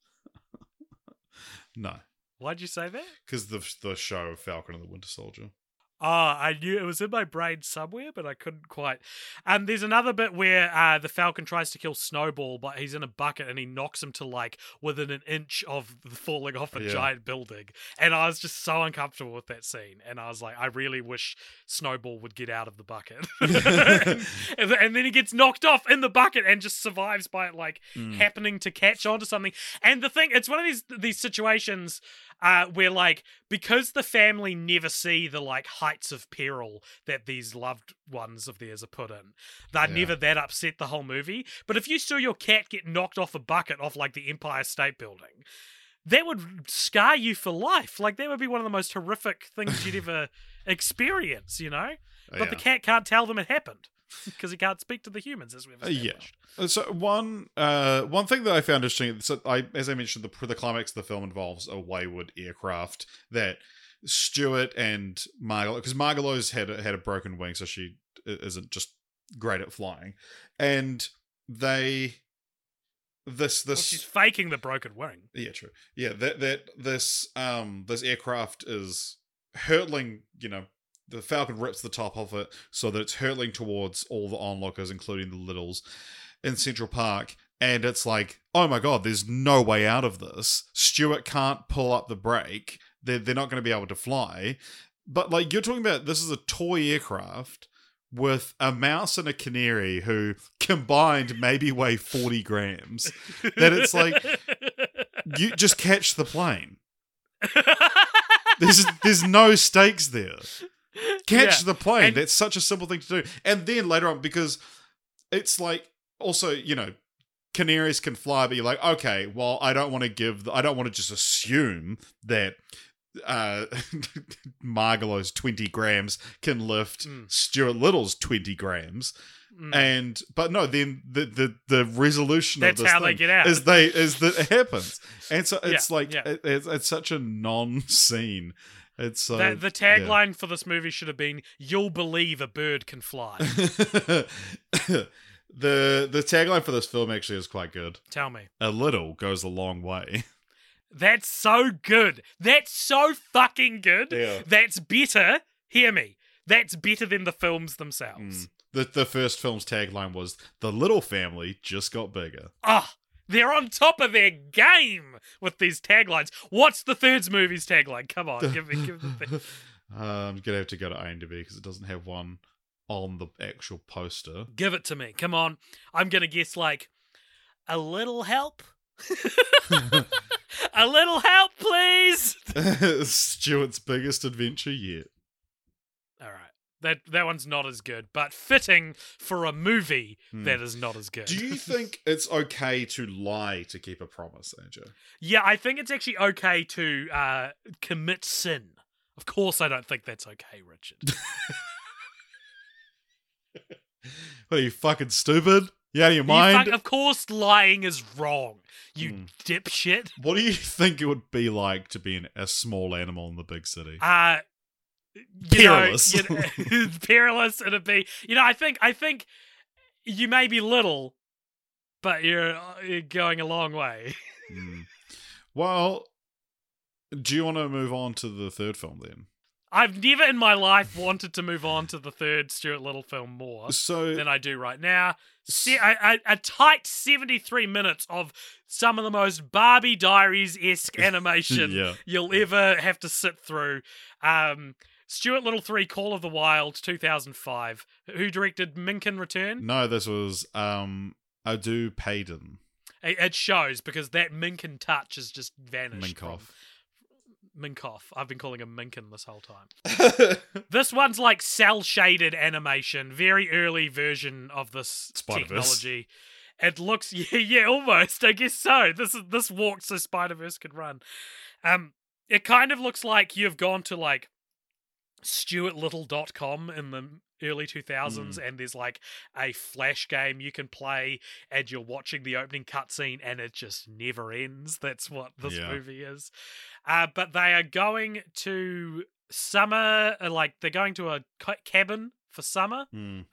No, Why'd you say that? because the show Falcon and the Winter Soldier. Oh, I knew it was in my brain somewhere, but I couldn't quite. And there's another bit where the Falcon tries to kill Snowball, but he's in a bucket and he knocks him to like within an inch of falling off a giant building. And I was just so uncomfortable with that scene. And I was like, I really wish Snowball would get out of the bucket. and then he gets knocked off in the bucket and just survives by it like happening to catch onto something. And the thing, it's one of these situations where like, because the family never see the like heights of peril that these loved ones of theirs are put in, they're never that upset the whole movie. But if you saw your cat get knocked off a bucket off like the Empire State Building, that would scar you for life. Like that would be one of the most horrific things you'd ever experience, you know? But the cat can't tell them it happened because he can't speak to the humans, as we've established. So one thing that I found interesting, as I mentioned, the climax of the film involves a wayward aircraft that Stuart and Margalo, because Margalo's had a broken wing, so she isn't just great at flying, and she's faking the broken wing. Yeah, true. Yeah, this aircraft is hurtling, you know. The Falcon rips the top off it so that it's hurtling towards all the onlookers, including the Littles, in Central Park. And it's like, oh my god, there's no way out of this. Stuart can't pull up the brake. They're not going to be able to fly. But like, you're talking about, this is a toy aircraft with a mouse and a canary who combined maybe weigh 40 grams. That it's like, you just catch the plane. There's no stakes there. Catch the plane. And that's such a simple thing to do. And then later on, because it's like, also, you know, canaries can fly, but you're like, okay, well, I don't want to just assume that Margalo's 20 grams can lift Stuart Little's 20 grams. But no, then the resolution that's of this how thing they get out. is that it happens. And so it's it's such a non-scene. It's the tagline for this movie should have been "You'll believe a bird can fly." The tagline for this film actually is quite good. Tell me. A little goes a long way. That's so good. That's so fucking good. Yeah. That's better. Hear me. That's better than the films themselves. The first film's tagline was "The little family just got bigger." Ah, they're on top of their game with these taglines. What's the third movie's tagline? Come on, give me the thing. I'm gonna have to go to IMDb because it doesn't have one on the actual poster. Give it to me. Come on. I'm gonna guess like a little help. A little help, please. Stuart's biggest adventure yet. All right. That one's not as good, but fitting for a movie that is not as good. Do you think it's okay to lie to keep a promise, Andrew? Yeah, I think it's actually okay to commit sin. Of course I don't think that's okay, Richard. What are you, fucking stupid? You out of your mind? Of course lying is wrong, you dipshit. What do you think it would be like to be a small animal in the big city? Perilous. Perilous, it'd be. I think you may be little, but you're going a long way. Well, do you want to move on to the third film then? I've never in my life wanted to move on to the third Stuart Little film more than I do right now. A tight 73 minutes of some of the most Barbie Diaries-esque animation you'll ever have to sit through. Stuart Little 3, Call of the Wild, 2005. Who directed Minkin Return? No, this was Adu Payden. It shows, because that Minkin touch has just vanished. Minkoff. I've been calling him Minkin this whole time. This one's like cel-shaded animation, very early version of this technology. It looks, yeah, almost. I guess so. This walks so Spider-Verse could run. It kind of looks like you've gone to like stuartlittle.com in the early 2000s and there's like a flash game you can play and you're watching the opening cutscene and it just never ends. That's what this movie is. But they are going to summer, like they're going to a cabin for summer.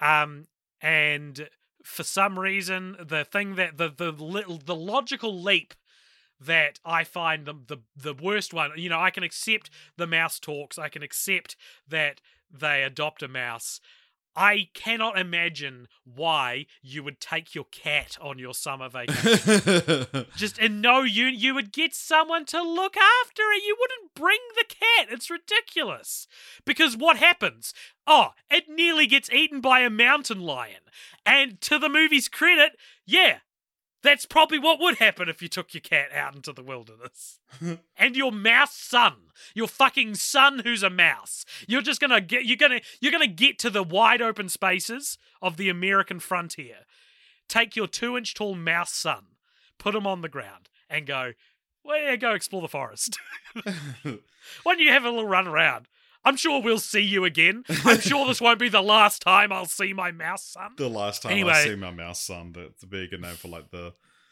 And for some reason, the thing that the logical leap that I find the worst one, I can accept the mouse talks, I can accept that they adopt a mouse. I cannot imagine why you would take your cat on your summer vacation. You would get someone to look after it. You wouldn't bring the cat. It's ridiculous. Because what happens? Oh, it nearly gets eaten by a mountain lion. And to the movie's credit, that's probably what would happen if you took your cat out into the wilderness. And your mouse son, your fucking son who's a mouse. You're gonna get to the wide open spaces of the American frontier. Take your 2-inch tall mouse son, put him on the ground, and go explore the forest. Why don't you have a little run around? I'm sure we'll see you again. I'm sure this won't be the last time I'll see my mouse son. The last time I see my mouse son. That's a big name for like the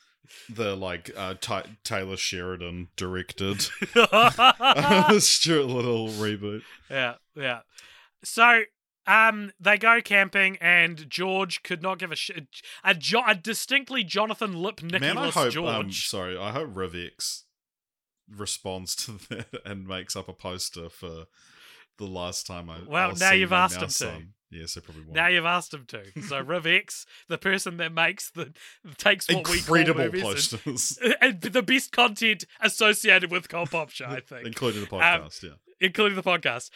Taylor Sheridan directed Stuart Little reboot. Yeah. So they go camping and George could not give a shit. A distinctly Jonathan Lipnicki-less George. I hope Rivex responds to that and makes up a poster for the last time now you've asked him to. Yes, I probably won't. Now you've asked him to. So Rivex, the person that takes what we call movies posters. And the best content associated with Cult Pop Show, I think. Including the podcast, Including the podcast.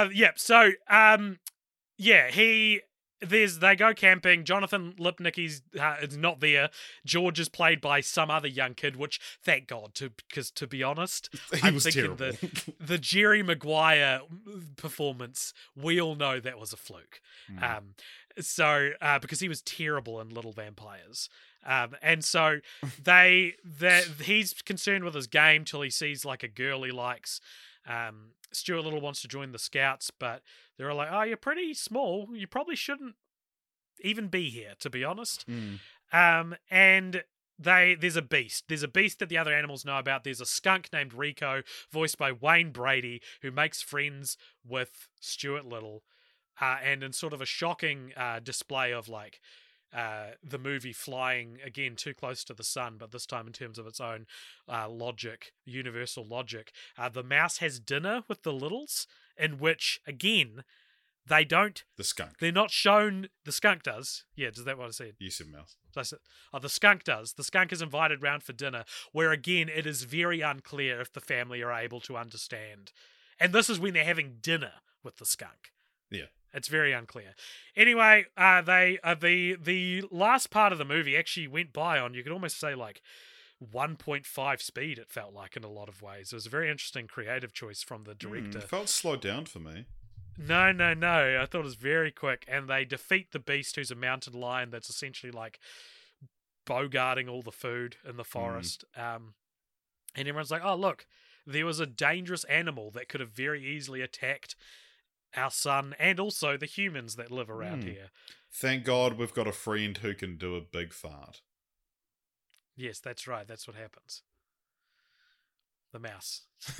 They go camping. Jonathan Lipnicki's is not there. George is played by some other young kid, which thank God, because to be honest, I'm thinking terrible. the Jerry Maguire performance, we all know that was a fluke. Because he was terrible in Little Vampires. And so he's concerned with his game till he sees like a girl he likes. Stuart Little wants to join the Scouts, but they're like, "Oh, you're pretty small. You probably shouldn't even be here, to be honest." And there's a beast. There's a beast that the other animals know about. There's a skunk named Rico, voiced by Wayne Brady, who makes friends with Stuart Little. And in sort of a shocking display of like the movie flying again too close to the sun, but this time in terms of its own logic, universal logic, the mouse has dinner with the Littles, in which again they don't. The skunk. They're not shown. The skunk does. Yeah, is that what I said? You said mouse. The skunk does. The skunk is invited round for dinner, where again it is very unclear if the family are able to understand. And this is when they're having dinner with the skunk. Yeah. It's very unclear. Anyway, the last part of the movie actually went by on, you could almost say, like 1.5 speed, it felt like, in a lot of ways. It was a very interesting creative choice from the director. It felt slowed down for me. No. I thought it was very quick. And they defeat the beast, who's a mountain lion that's essentially like bogarting all the food in the forest. And everyone's like, oh, look, there was a dangerous animal that could have very easily attacked our son and also the humans that live around here. Thank God we've got a friend who can do a big fart. Yes, that's right. That's what happens. The mouse.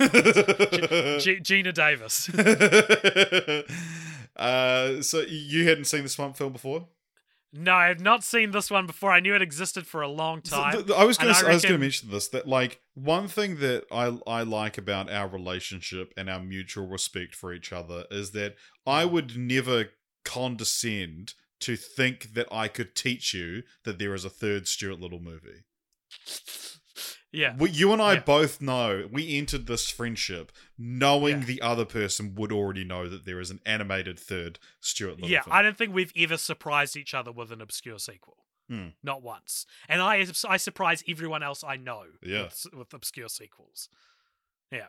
Gina Davis. So you hadn't seen this one film before? No, I have not seen this one before. I knew it existed for a long time. I was going to mention this, that like one thing that I like about our relationship and our mutual respect for each other is that I would never condescend to think that I could teach you that there is a third Stuart Little movie. Yeah. You and I both know we entered this friendship knowing the other person would already know that there is an animated third Stuart Little film. I don't think we've ever surprised each other with an obscure sequel. Not once. And I surprise everyone else I know with obscure sequels. Yeah.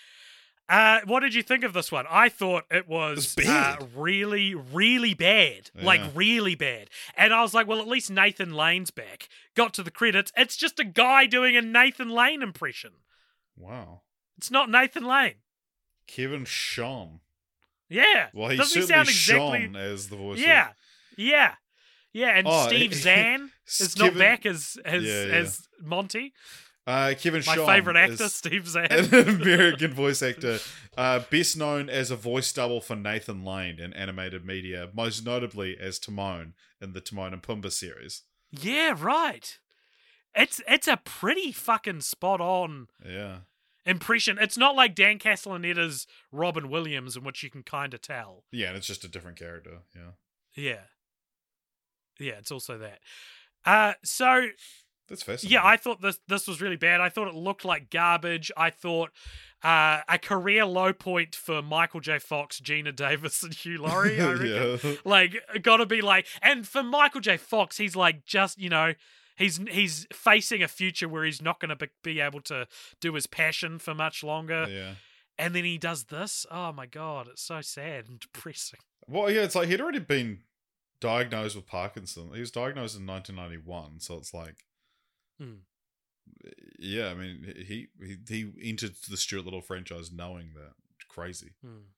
What did you think of this one? I thought it was really, really bad. Yeah. Like, really bad. And I was like, well, at least Nathan Lane's back. Got to the credits. It's just a guy doing a Nathan Lane impression. Wow. It's not Nathan Lane. Kevin Schon. Yeah. Well, he Doesn't certainly he sound shone as the voice Yeah. Yeah. Yeah, and Steve Zahn is not back as Monty. Kevin My Schon, favourite actor, Steve Zahn. an American voice actor, best known as a voice double for Nathan Lane in animated media, most notably as Timon in the Timon and Pumbaa series. Yeah, right. It's a pretty fucking spot on impression. It's not like Dan Castellaneta's Robin Williams, in which you can kind of tell. Yeah, and it's just a different character. Yeah, it's also that. So. That's fascinating. Yeah, I thought this was really bad. I thought it looked like garbage. I thought a career low point for Michael J. Fox, Gina Davis, and Hugh Laurie, I reckon. Like, gotta be like... And for Michael J. Fox, he's like just, he's facing a future where he's not going to be able to do his passion for much longer. Yeah. And then he does this. Oh my God, it's so sad and depressing. Well, yeah, it's like he'd already been diagnosed with Parkinson. He was diagnosed in 1991, so it's like... Yeah, I mean, he entered the Stuart Little franchise knowing that. Crazy.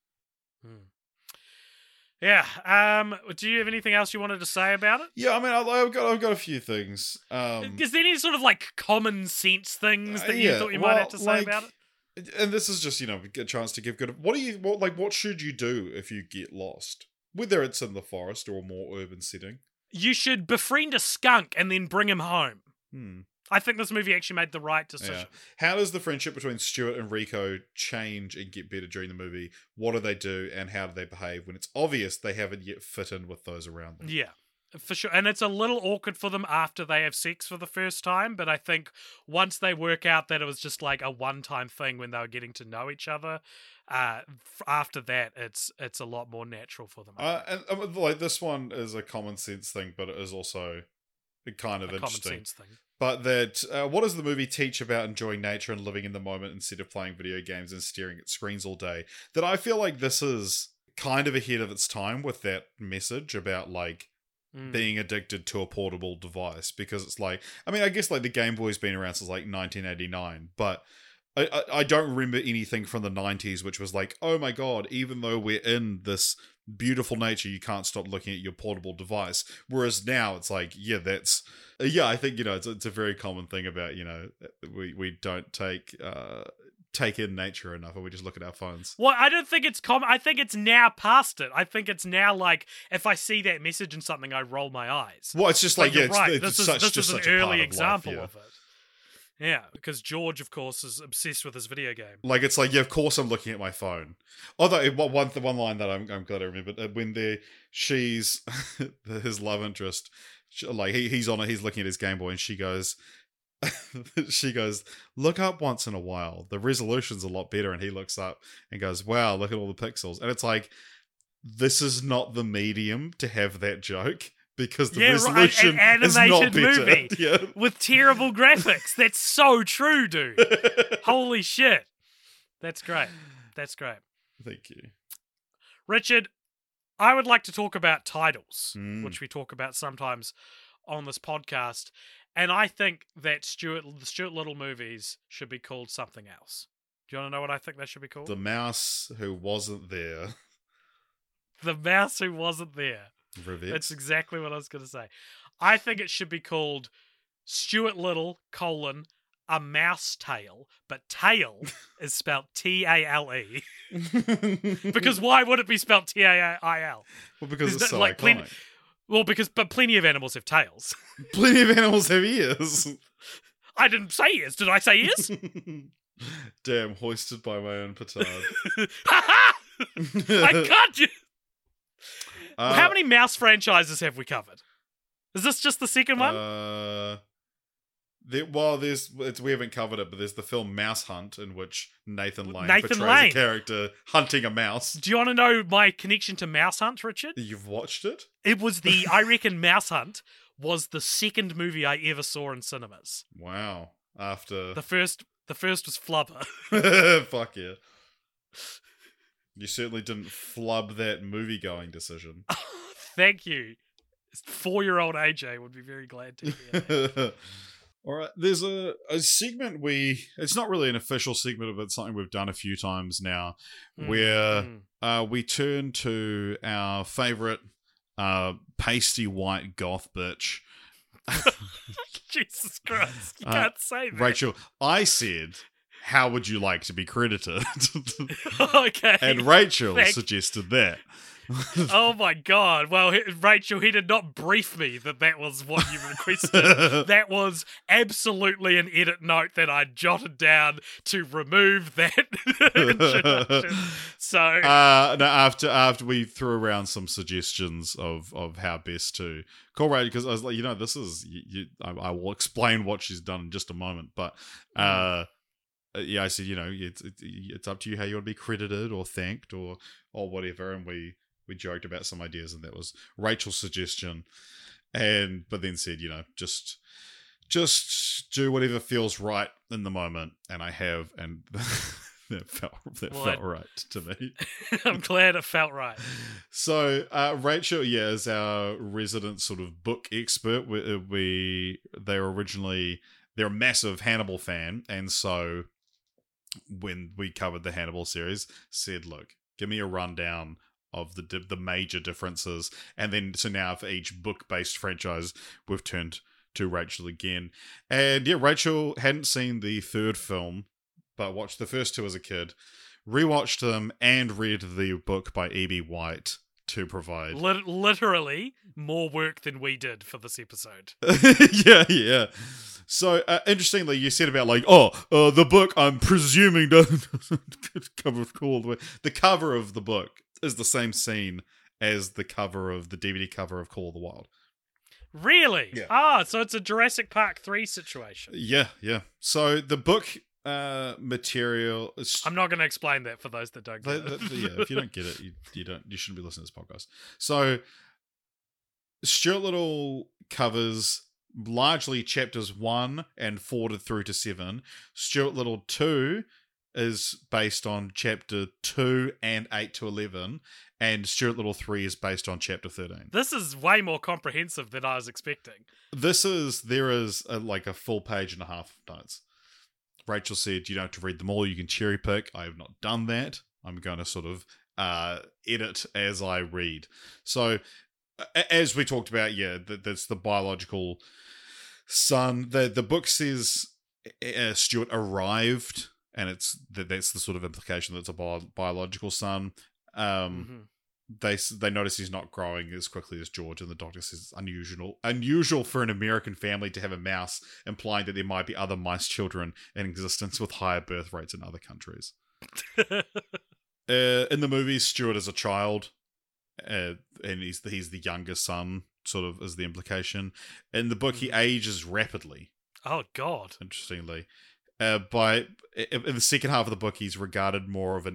Yeah. Do you have anything else you wanted to say about it? Yeah, I mean, I've got a few things. Is there any sort of like common sense things that you thought you might have to say about it? And this is just a chance to give good. What should you do if you get lost, whether it's in the forest or a more urban setting? You should befriend a skunk and then bring him home. I think this movie actually made the right decision. Yeah. How does the friendship between Stuart and Rico change and get better during the movie? What do they do, and how do they behave when it's obvious they haven't yet fit in with those around them? Yeah, for sure. And it's a little awkward for them after they have sex for the first time, but I think once they work out that it was just like a one-time thing when they were getting to know each other, after that, it's a lot more natural for them. And like this one is a common sense thing, but it is also kind of interesting. Common sense thing. But that, what does the movie teach about enjoying nature and living in the moment instead of playing video games and staring at screens all day? That I feel like this is kind of ahead of its time with that message about like being addicted to a portable device, because it's like, I mean, I guess like the Game Boy's been around since like 1989, but I don't remember anything from the 90s which was like, oh my god, even though we're in this beautiful nature, you can't stop looking at your portable device. Whereas now it's like, I think, it's a very common thing about, we don't take in nature enough, and we just look at our phones. Well, I don't think it's common. I think it's now past it. I think it's now like, if I see that message in something, I roll my eyes. Well, it's just like, you're right. This is an early example of it. Yeah, because George, of course, is obsessed with his video game. Like, it's like, of course I'm looking at my phone. Although, one line that I'm glad I remembered, when she's his love interest, he's looking at his Game Boy, and she goes, look up once in a while. The resolution's a lot better. And he looks up and goes, wow, look at all the pixels. And it's like, this is not the medium to have that joke. Because the resolution is not better. Movie with terrible graphics. That's so true, dude. Holy shit. That's great. Thank you. Richard, I would like to talk about titles, which we talk about sometimes on this podcast. And I think that the Stuart Little movies should be called something else. Do you want to know what I think they should be called? The Mouse Who Wasn't There. The Mouse Who Wasn't There. Revenge. That's exactly what I was going to say. I think it should be called Stuart Little, a mouse tail, but tail is spelled T-A-L-E. Because why would it be spelled T-A-I-L? Well, because it's so iconic. But plenty of animals have tails. Plenty of animals have ears. I didn't say ears. Did I say ears? Damn, hoisted by my own petard. Ha-ha! I got you! How many mouse franchises have we covered? Is this just the second one? We haven't covered it, but there's the film Mouse Hunt, in which Nathan Lane portrays a character hunting a mouse. Do you want to know my connection to Mouse Hunt, Richard? You've watched it? It was I reckon Mouse Hunt was the second movie I ever saw in cinemas. Wow. After... The first was Flubber. Fuck yeah. You certainly didn't flub that movie-going decision. Thank you. 4-year-old AJ would be very glad to hear that. All right, there's a segment it's not really an official segment, but it's something we've done a few times now, where we turn to our favourite pasty white goth bitch. Jesus Christ, you can't say that. Rachel, I said... How would you like to be credited? Okay. And Rachel suggested that. Oh my god. Well, Rachel, he did not brief me that was what you requested. That was absolutely an edit note that I jotted down to remove that introduction. So no, after we threw around some suggestions of how best to call Rachel, because I was like, this is I will explain what she's done in just a moment, but I said, it's up to you how you want to be credited or thanked or whatever, and we joked about some ideas, and that was Rachel's suggestion, but then said, just do whatever feels right in the moment, and I have, and that felt right to me. I'm glad it felt right. So Rachel, is our resident sort of book expert. They're a massive Hannibal fan, and so when we covered the Hannibal series, said, look, give me a rundown of the major differences, and then so now for each book-based franchise, we've turned to Rachel again. And Rachel hadn't seen the third film, but watched the first two as a kid, rewatched them, and read the book by E.B. White to provide literally more work than we did for this episode. Yeah. So interestingly, you said about the book. I'm presuming the cover of the book is the same scene as the cover of the DVD cover of Call of the Wild. Really? Yeah. So it's a Jurassic Park 3 situation. Yeah. So the book material. I'm not going to explain that for those that don't get it. If you don't get it, you shouldn't be listening to this podcast. So Stuart Little covers largely chapters 1 and 4 through to 7. Stuart Little 2 is based on chapter 2 and 8 to 11, and Stuart Little 3 is based on chapter 13. This is way more comprehensive than I was expecting. There is a full page and a half of notes. Rachel said, you don't have to read them all. You can cherry pick. I have not done that. I'm going to sort of edit as I read. So, as we talked about, that's the biological son. The book says Stuart arrived, and that's the sort of implication that it's a biological son. They notice he's not growing as quickly as George, and the doctor says it's unusual for an American family to have a mouse, implying that there might be other mice children in existence with higher birth rates in other countries. In the movies, Stuart is a child, and he's the younger son, sort of is the implication. In the book, he ages rapidly. Oh God! Interestingly, in the second half of the book, he's regarded more as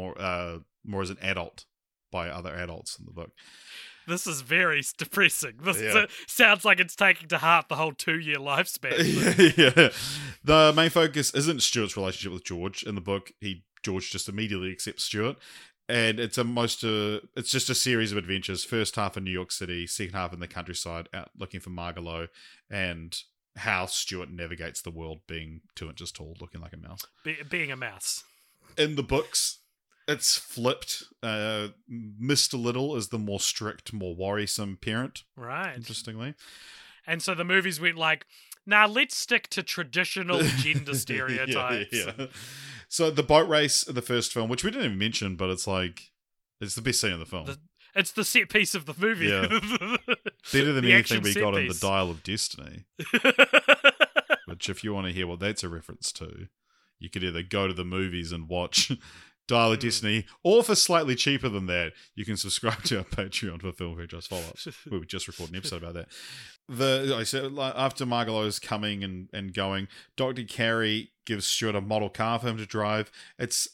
an adult by other adults in the book. This is very depressing. This sounds like it's taking to heart the whole 2-year lifespan. Yeah. The main focus isn't Stuart's relationship with George. In the book, George just immediately accepts Stuart. And it's just a series of adventures. First half in New York City, second half in the countryside, out looking for Margalo, and how Stuart navigates the world being 2 inches tall, looking like a mouse. Being a mouse. In the books, it's flipped. Mr. Little is the more strict, more worrisome parent. Right. Interestingly. And so the movies went like, nah, let's stick to traditional gender stereotypes. Yeah. So the boat race in the first film, which we didn't even mention, but it's the best scene in the film. It's the set piece of the movie. Yeah. Better than anything we got in The Dial of Destiny. Which, if you want to hear what that's a reference to, you could either go to the movies and watch Dial of Destiny, or for slightly cheaper than that, you can subscribe to our Patreon for Film Franchise Follow-Ups. We would just record an episode about that. I said, after Margalo's coming and going, Dr. Carey gives Stuart a model car for him to drive. It's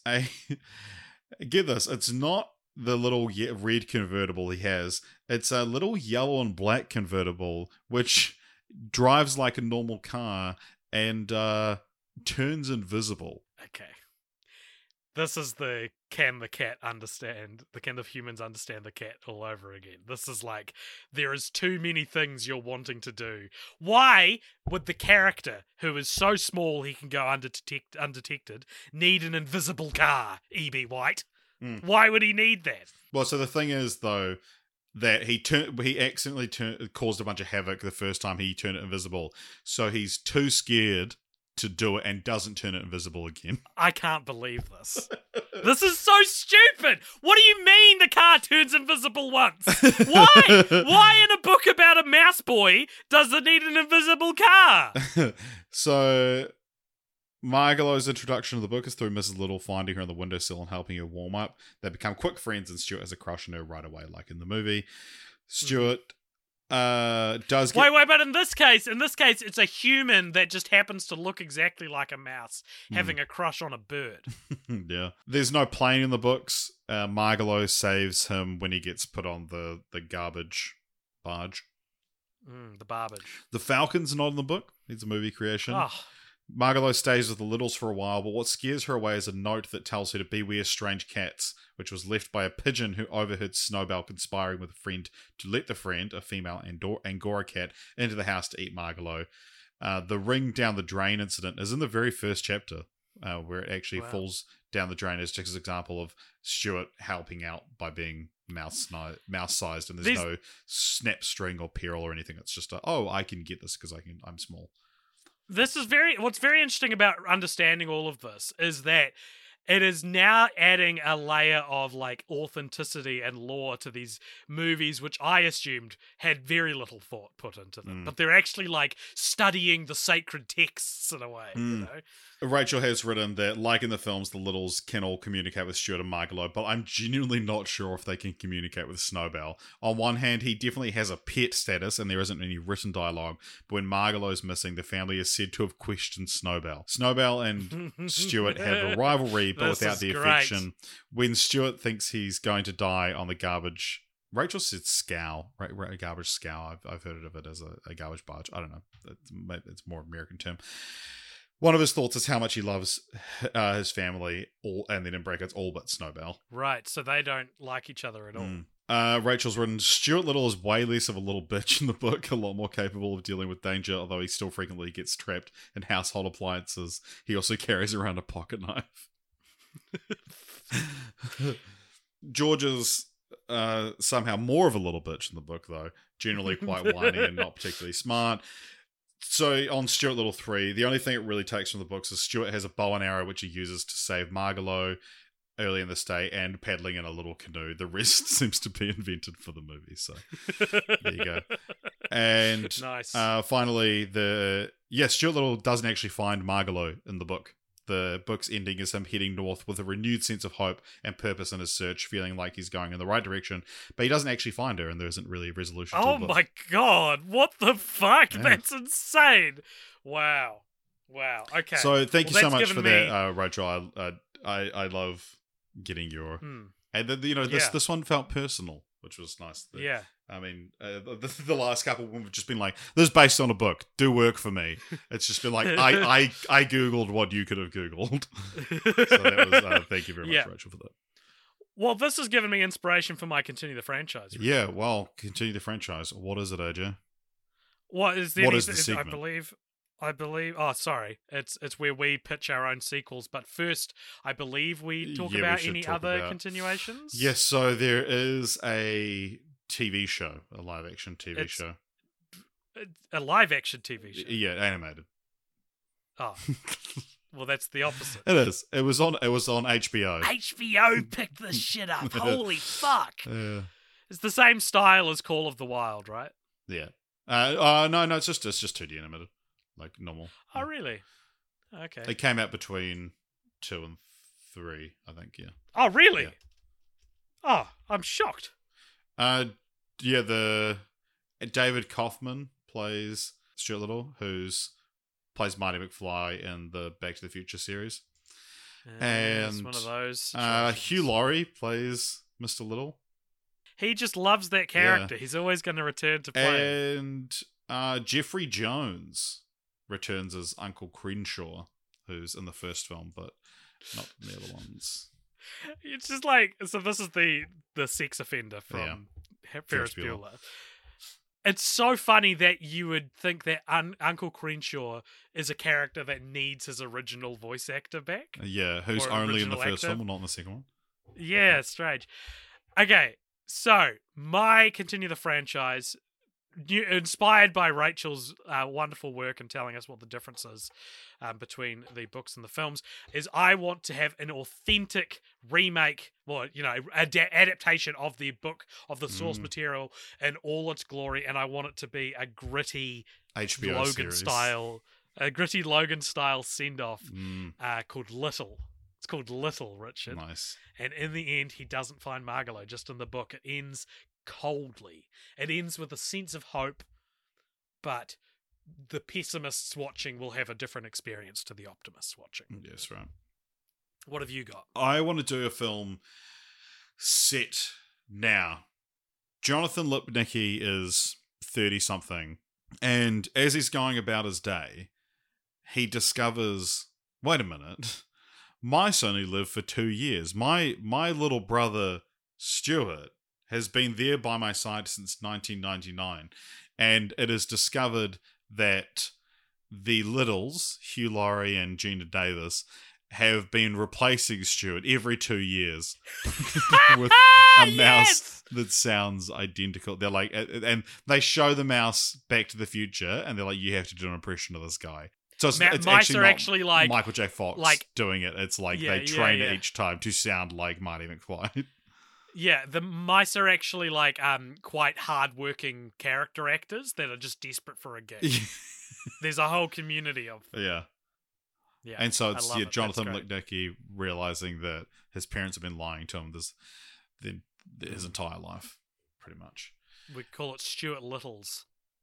get this, it's not the little red convertible he has. It's a little yellow and black convertible, which drives like a normal car and turns invisible. Okay. This is the can the humans understand the cat all over again. This is like, there is too many things you're wanting to do. Why would the character, who is so small he can go undetected, need an invisible car, E.B. White? Why would he need that? Well, so the thing is, though, that he accidentally caused a bunch of havoc the first time he turned it invisible. So he's too scared to do it and doesn't turn it invisible again. I can't believe this. This is so stupid. What do you mean the car turns invisible once? Why? Why in a book about a mouse boy does it need an invisible car? So Margalo's introduction to the book is through Mrs. Little finding her on the windowsill and helping her warm up. They become quick friends and Stuart has a crush on her right away, like in the movie. Stuart does get... Wait, but in this case, it's a human that just happens to look exactly like a mouse, having a crush on a bird. Yeah. There's no plane in the books. Margalo saves him when he gets put on the garbage barge. The barbage. The Falcon's not in the book. It's a movie creation. Oh. Margalo stays with the Littles for a while, but what scares her away is a note that tells her to beware strange cats, which was left by a pigeon who overheard Snowbell conspiring with a friend to let the friend, a female Angora cat, into the house to eat Margalo. The ring down the drain incident is in the very first chapter, where it actually falls down the drain as just an example of Stuart helping out by being mouse-sized, and there's no snap string or peril or anything. It's just I can get this because I'm small. What's very interesting about understanding all of this is that it is now adding a layer of like authenticity and lore to these movies, which I assumed had very little thought put into them. But they're actually like studying the sacred texts in a way, you know? Rachel has written that, like in the films, the Littles can all communicate with Stuart and Margalo, but I'm genuinely not sure if they can communicate with Snowbell. On one hand, he definitely has a pet status, and there isn't any written dialogue, but when Margalo's missing, the family is said to have questioned Snowbell. Snowbell and Stuart have a rivalry, but without the affection. When Stuart thinks he's going to die on the garbage... Rachel said scow, right? A garbage scow. I've heard of it as a garbage barge. I don't know. It's more American term. One of his thoughts is how much he loves his family, and then in brackets, all but Snowbell. Right, so they don't like each other at all. Rachel's written, Stuart Little is way less of a little bitch in the book, a lot more capable of dealing with danger, although he still frequently gets trapped in household appliances. He also carries around a pocket knife. George is somehow more of a little bitch in the book, though. Generally quite whiny and not particularly smart. So on Stuart Little 3, the only thing it really takes from the books is Stuart has a bow and arrow which he uses to save Margalo early in this day, and paddling in a little canoe. The rest seems to be invented for the movie, so there you go. And nice. Finally, Stuart Little doesn't actually find Margalo in the book. The book's ending is him heading north with a renewed sense of hope and purpose in his search, feeling like he's going in the right direction, but he doesn't actually find her, and there isn't really a resolution to the book. My god, what the fuck? Yeah. That's insane. Wow. Okay. So thank you so much for me... that, Rachel. I love getting your and then this one felt personal, which was nice. Yeah. I mean, the last couple have just been like, this is based on a book. Do work for me. It's just been like, I Googled what you could have Googled. So that was, thank you very much, Rachel, for that. Well, this has given me inspiration for my Continue the Franchise. Really. Yeah, well, Continue the Franchise. What is it, AJ? What is the segment? I believe. Oh, sorry. It's where we pitch our own sequels. But first, I believe we talk about any other continuations. Yes. So there is a TV show, a live action TV show. A live action TV show. Yeah, animated. Oh, well, that's the opposite. It is. It was on HBO. HBO picked this shit up. Holy fuck! It's the same style as Call of the Wild, right? Yeah. No, it's just 2D animated. Like normal. Oh, really? Okay. It came out between 2 and 3, I think, yeah. Oh, really? Yeah. Oh, I'm shocked. The David Kaufman plays Stuart Little, plays Marty McFly in the Back to the Future series. And it's one of those. Hugh Laurie plays Mr. Little. He just loves that character. Yeah. He's always going to return to play. And Jeffrey Jones returns as Uncle Crenshaw, who's in the first film, but not in the other ones. It's just like, so this is the sex offender from Ferris Bueller. It's so funny that you would think that Uncle Crenshaw is a character that needs his original voice actor back. Yeah, who's only in the first film, not in the second one. Yeah, strange. Okay, so my Continue the Franchise, inspired by Rachel's wonderful work and telling us what the difference is between the books and the films, is I want to have an authentic remake, adaptation of the book, of the source material in all its glory, and I want it to be a gritty HBO Logan series. style, send-off called Little. It's called Little, Richard. Nice. And in the end, he doesn't find Margalo. Just in the book, it ends coldly. It ends with a sense of hope, but the pessimists watching will have a different experience to the optimists watching. Yes, right. What have you got? I want to do a film set now. Jonathan Lipnicki is 30-something, and as he's going about his day, he discovers, wait a minute, my son only lived for 2 years. My little brother, Stuart, has been there by my side since 1999. And it is discovered that the Littles, Hugh Laurie and Gina Davis, have been replacing Stuart every 2 years with a mouse that sounds identical. They're like, and they show the mouse Back to the Future, and they're like, you have to do an impression of this guy. So it's mice are actually like Michael J. Fox doing it. It's like they train it each time to sound like Marty McFly. Yeah, the mice are actually like quite hard-working character actors that are just desperate for a gig. There's a whole community of them. Yeah. Yeah. And so it's Jonathan Lipnicki realizing that his parents have been lying to him his entire life, pretty much. We call it Stuart Littles.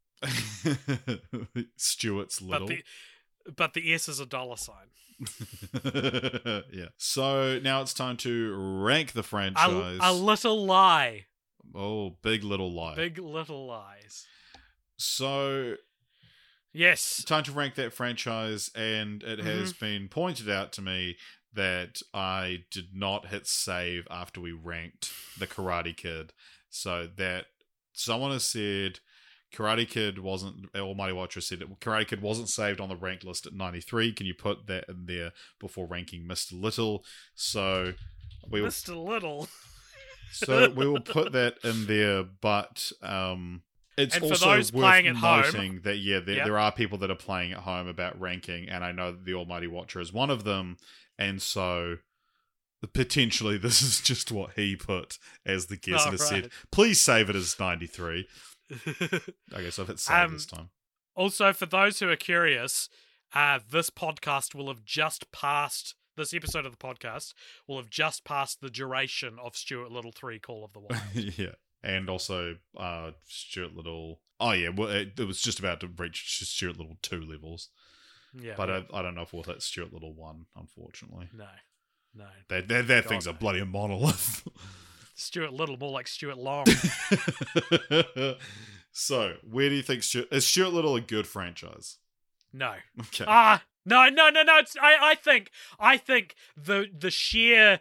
Stuart's Little. But the S is a dollar sign. Yeah. So now it's time to rank the franchise. A little lie. Oh, Big Little Lie. Big Little Lies. So, yes. Time to rank that franchise, and it has been pointed out to me that I did not hit save after we ranked The Karate Kid. So that someone has said Karate Kid wasn't, Almighty Watcher said it, Karate Kid wasn't saved on the ranked list at 93. Can you put that in there before ranking Mr. Little? So we will, Mr. Little. so we will put that in there, but it's And for also those worth playing at home- noting that there are people that are playing at home about ranking, and I know that the Almighty Watcher is one of them, and so potentially this is just what he put as the guess, and has said, please save it as 93. I guess I've hit save this time. Also, for those who are curious, this podcast will have just passed. This episode of the podcast will have just passed the duration of Stuart Little 3 Call of the Wild. Yeah. And also Stuart Little. Oh, yeah. Well, it was just about to reach Stuart Little 2 levels. Yeah. But I don't know if we'll hit Stuart Little 1, unfortunately. No. That thing's a bloody monolith. Stuart Little, more like Stuart Long. So, where do you think is Stuart Little a good franchise? No. Okay. No. It's, I think the sheer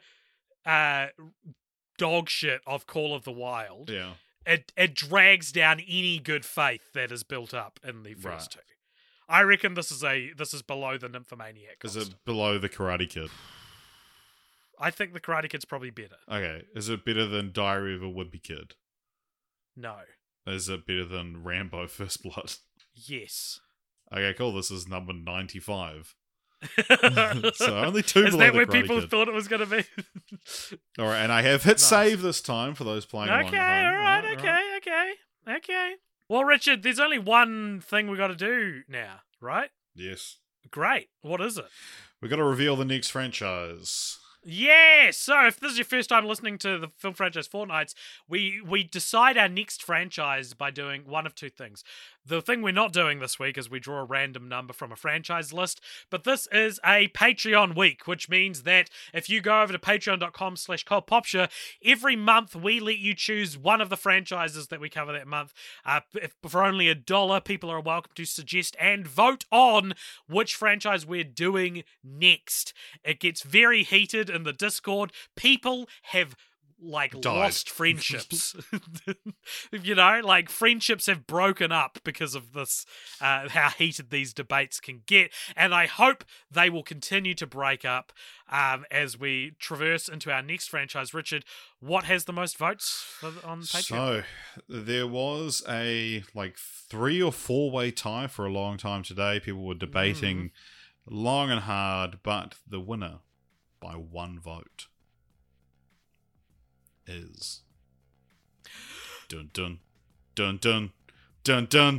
dog shit of Call of the Wild. Yeah. It drags down any good faith that is built up in the first two. I reckon this is below the Nymphomaniac. Is it below the Karate Kid? I think the Karate Kid's probably better. Okay. Is it better than Diary of a Wimpy Kid? No. Is it better than Rambo First Blood? Yes. Okay, cool. This is number 95. So only two Is below that the where Karate people Kid. thought it was going to be? All right, and I have hit Nice. save this time for those playing along Okay, at home. alright, okay. Well, Richard, there's only one thing we got to do now, right? Yes. Great. What is it? We've got to reveal the next franchise. Yeah, so if this is your first time listening to the Film Franchise Fortnights, we decide our next franchise by doing one of two things. The thing we're not doing this week is we draw a random number from a franchise list, but this is a Patreon week, which means that if you go over to patreon.com/cultpopture, every month we let you choose one of the franchises that we cover that month. For only $1, people are welcome to suggest and vote on which franchise we're doing next. It gets very heated in the Discord. People have Died. lost friendships. Friendships have broken up because of this, how heated these debates can get. And I hope they will continue to break up as we traverse into our next franchise. Richard, what has the most votes on Patreon? So, there was a 3 or 4 way tie for a long time today. People were debating long and hard, but the winner by 1 vote is dun dun dun dun dun dun.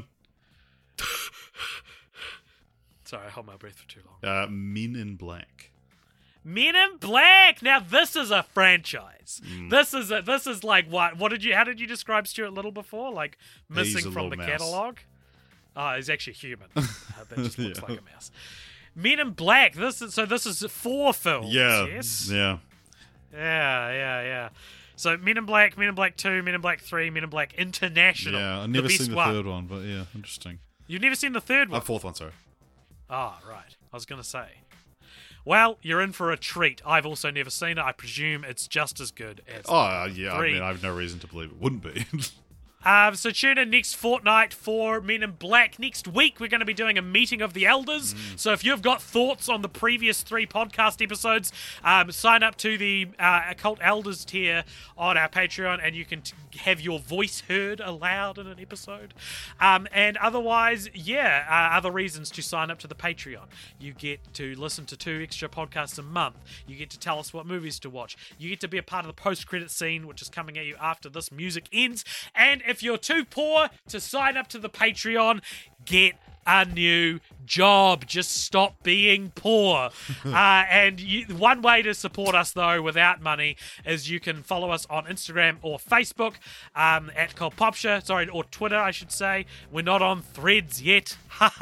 Sorry, I hold my breath for too long. Men in Black. Men in Black. Now this is a franchise. This is like what? How did you describe Stuart Little before? Like missing He's a from the little mouse. catalog? Oh, he's actually human. That just looks like a mouse. Men in Black. This is 4 films. Yeah. Yes. Yeah. Yeah. So Men in Black, Men in Black 2, Men in Black 3, Men in Black International. Yeah, I've never the seen best the one. third one, but yeah, interesting. You've never seen the third one? Fourth one, sorry. Ah, right. I was going to say. Well, you're in for a treat. I've also never seen it. I presume it's just as good as Yeah, 3. I mean, I have no reason to believe it wouldn't be. So tune in next fortnight for Men in Black. Next week, we're going to be doing a meeting of the elders. So if you've got thoughts on the previous 3 podcast episodes, sign up to the Occult Elders tier on our Patreon, and you can have your voice heard aloud in an episode. And otherwise, other reasons to sign up to the Patreon. You get to listen to 2 extra podcasts a month. You get to tell us what movies to watch. You get to be a part of the post-credit scene, which is coming at you after this music ends. And if you're too poor to sign up to the Patreon, get a new job. Just stop being poor. One way to support us, though, without money, is you can follow us on Instagram or Facebook at Cultpopture. Or Twitter, I should say. We're not on Threads yet.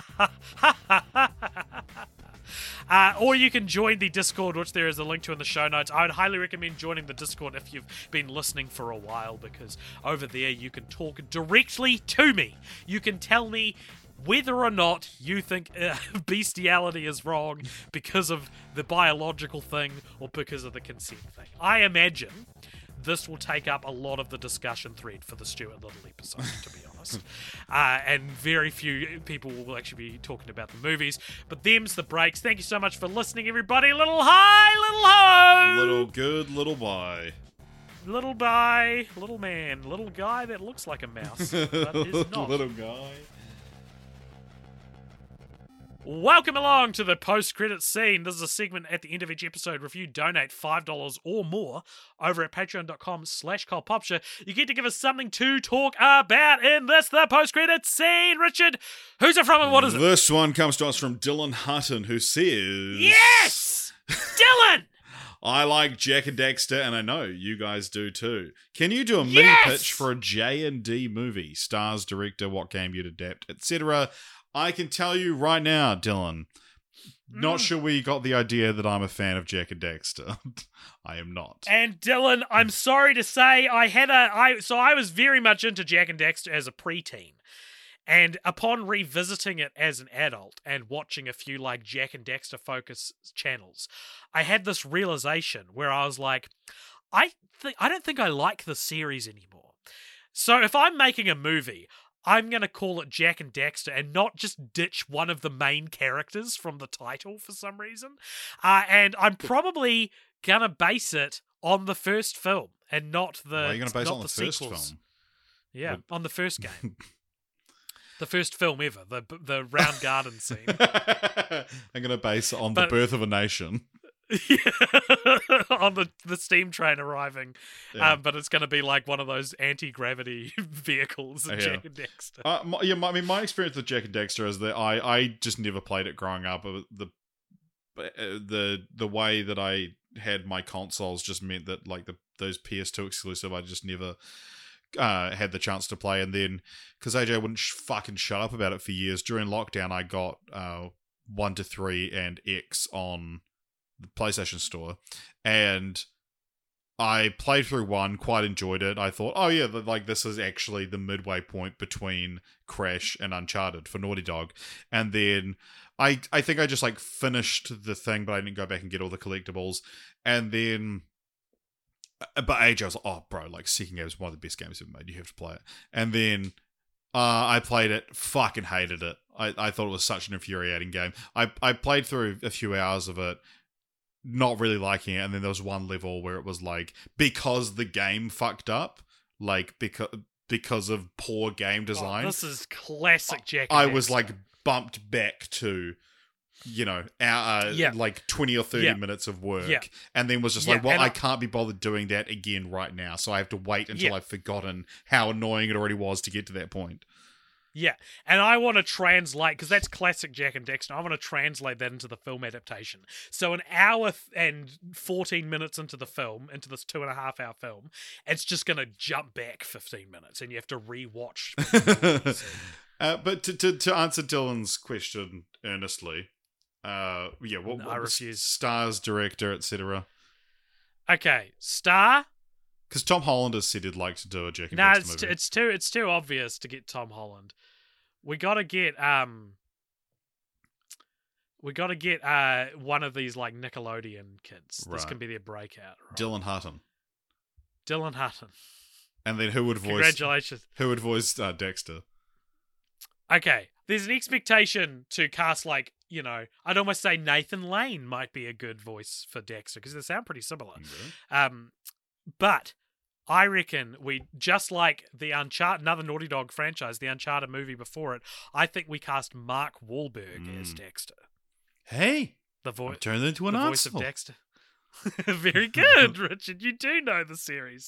Or you can join the Discord, which there is a link to in the show notes. I would highly recommend joining the Discord if you've been listening for a while, because over there you can talk directly to me. You can tell me whether or not you think bestiality is wrong because of the biological thing or because of the consent thing. I imagine this will take up a lot of the discussion thread for the Stuart Little episode, to be honest. And very few people will actually be talking about the movies. But them's the breaks. Thank you so much for listening, everybody. Little hi, little ho! Little good, little bye. Little bye, little man, little guy that looks like a mouse, but is not. Little guy. Welcome along to the post-credit scene. This is a segment at the end of each episode where if you donate $5 or more over at patreon.com/KylePopsha, you get to give us something to talk about in this, the post-credit scene. Richard, who's it from and what is it? This one comes to us from Dylan Hutton, who says... Yes! Dylan! I like Jak and Daxter, and I know you guys do too. Can you do a mini Yes! pitch for a J&D movie? Stars, director, what game you'd adapt, etc. I can tell you right now, Dylan, not sure where you got the idea that I'm a fan of Jak and Daxter. I am not. And Dylan, I'm sorry to say, I was very much into Jak and Daxter as a preteen. And upon revisiting it as an adult and watching a few like Jak and Daxter focus channels, I had this realization where I was like, I don't think I like the series anymore. So if I'm making a movie, I'm going to call it Jak and Daxter and not just ditch one of the main characters from the title for some reason. And I'm probably going to base it on the first film and not the Why are you going to base it on the sequels. first film? Yeah, on the first game. The first film ever, the round garden scene. I'm going to base it on The Birth of a Nation. On the steam train arriving, Yeah. but it's going to be like one of those anti-gravity vehicles in Jak and Daxter. My experience with Jak and Daxter is that I just never played it growing up. The way that I had my consoles just meant that like those PS2 exclusive, I just never had the chance to play. And then because AJ wouldn't fucking shut up about it for years, during lockdown I got 1 to 3 and X on the PlayStation Store, and I played through 1, quite enjoyed it. I thought, oh yeah, like this is actually the midway point between Crash and Uncharted for Naughty Dog. And then I think I just like finished the thing, but I didn't go back and get all the collectibles. And then but AJ was like, oh bro, like Second Game is one of the best games ever made, you have to play it. And then I played it, fucking hated it. I thought it was such an infuriating game. I played through a few hours of it, not really liking it, and then there was one level where it was like, because the game fucked up, like because of poor game design. This is classic Jak. I was like bumped back to, like 20 or 30 minutes of work, and then was just like, well, I can't be bothered doing that again right now, so I have to wait until I've forgotten how annoying it already was to get to that point. Yeah, and I want to translate, because that's classic Jak and Daxter, I want to translate that into the film adaptation. So an hour and 14 minutes into the film, into this 2.5 hour film, it's just going to jump back 15 minutes, and you have to rewatch. But to answer Dylan's question earnestly, I refuse. Stars, director, etc. Okay, star. Because Tom Holland has said he'd like to do a Jak and Daxter movie. It's too obvious to get Tom Holland. We gotta get one of these like Nickelodeon kids. This can be their breakout. Right? Dylan Hutton. And then who would voice? Congratulations. Who would voice Dexter? Okay, there's an expectation to cast like, I'd almost say Nathan Lane might be a good voice for Dexter because they sound pretty similar. Okay. But I reckon we, just like the Uncharted, another Naughty Dog franchise, the Uncharted movie before it, I think we cast Mark Wahlberg as Dexter. Hey, turn it into an voice of Dexter. Very good, Richard. You do know the series.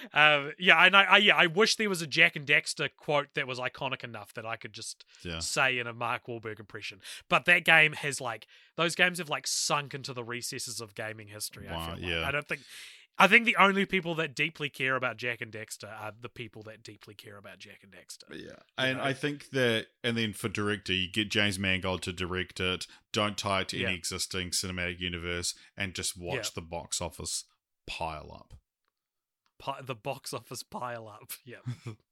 I wish there was a Jak and Daxter quote that was iconic enough that I could just say in a Mark Wahlberg impression. But that game has those games have sunk into the recesses of gaming history. Wow, I feel like. I think the only people that deeply care about Jak and Daxter are the people that deeply care about Jak and Daxter. Yeah. And I think that, and then for director, you get James Mangold to direct it, don't tie it to any existing cinematic universe, and just watch the box office pile up. The box office pile up, yeah.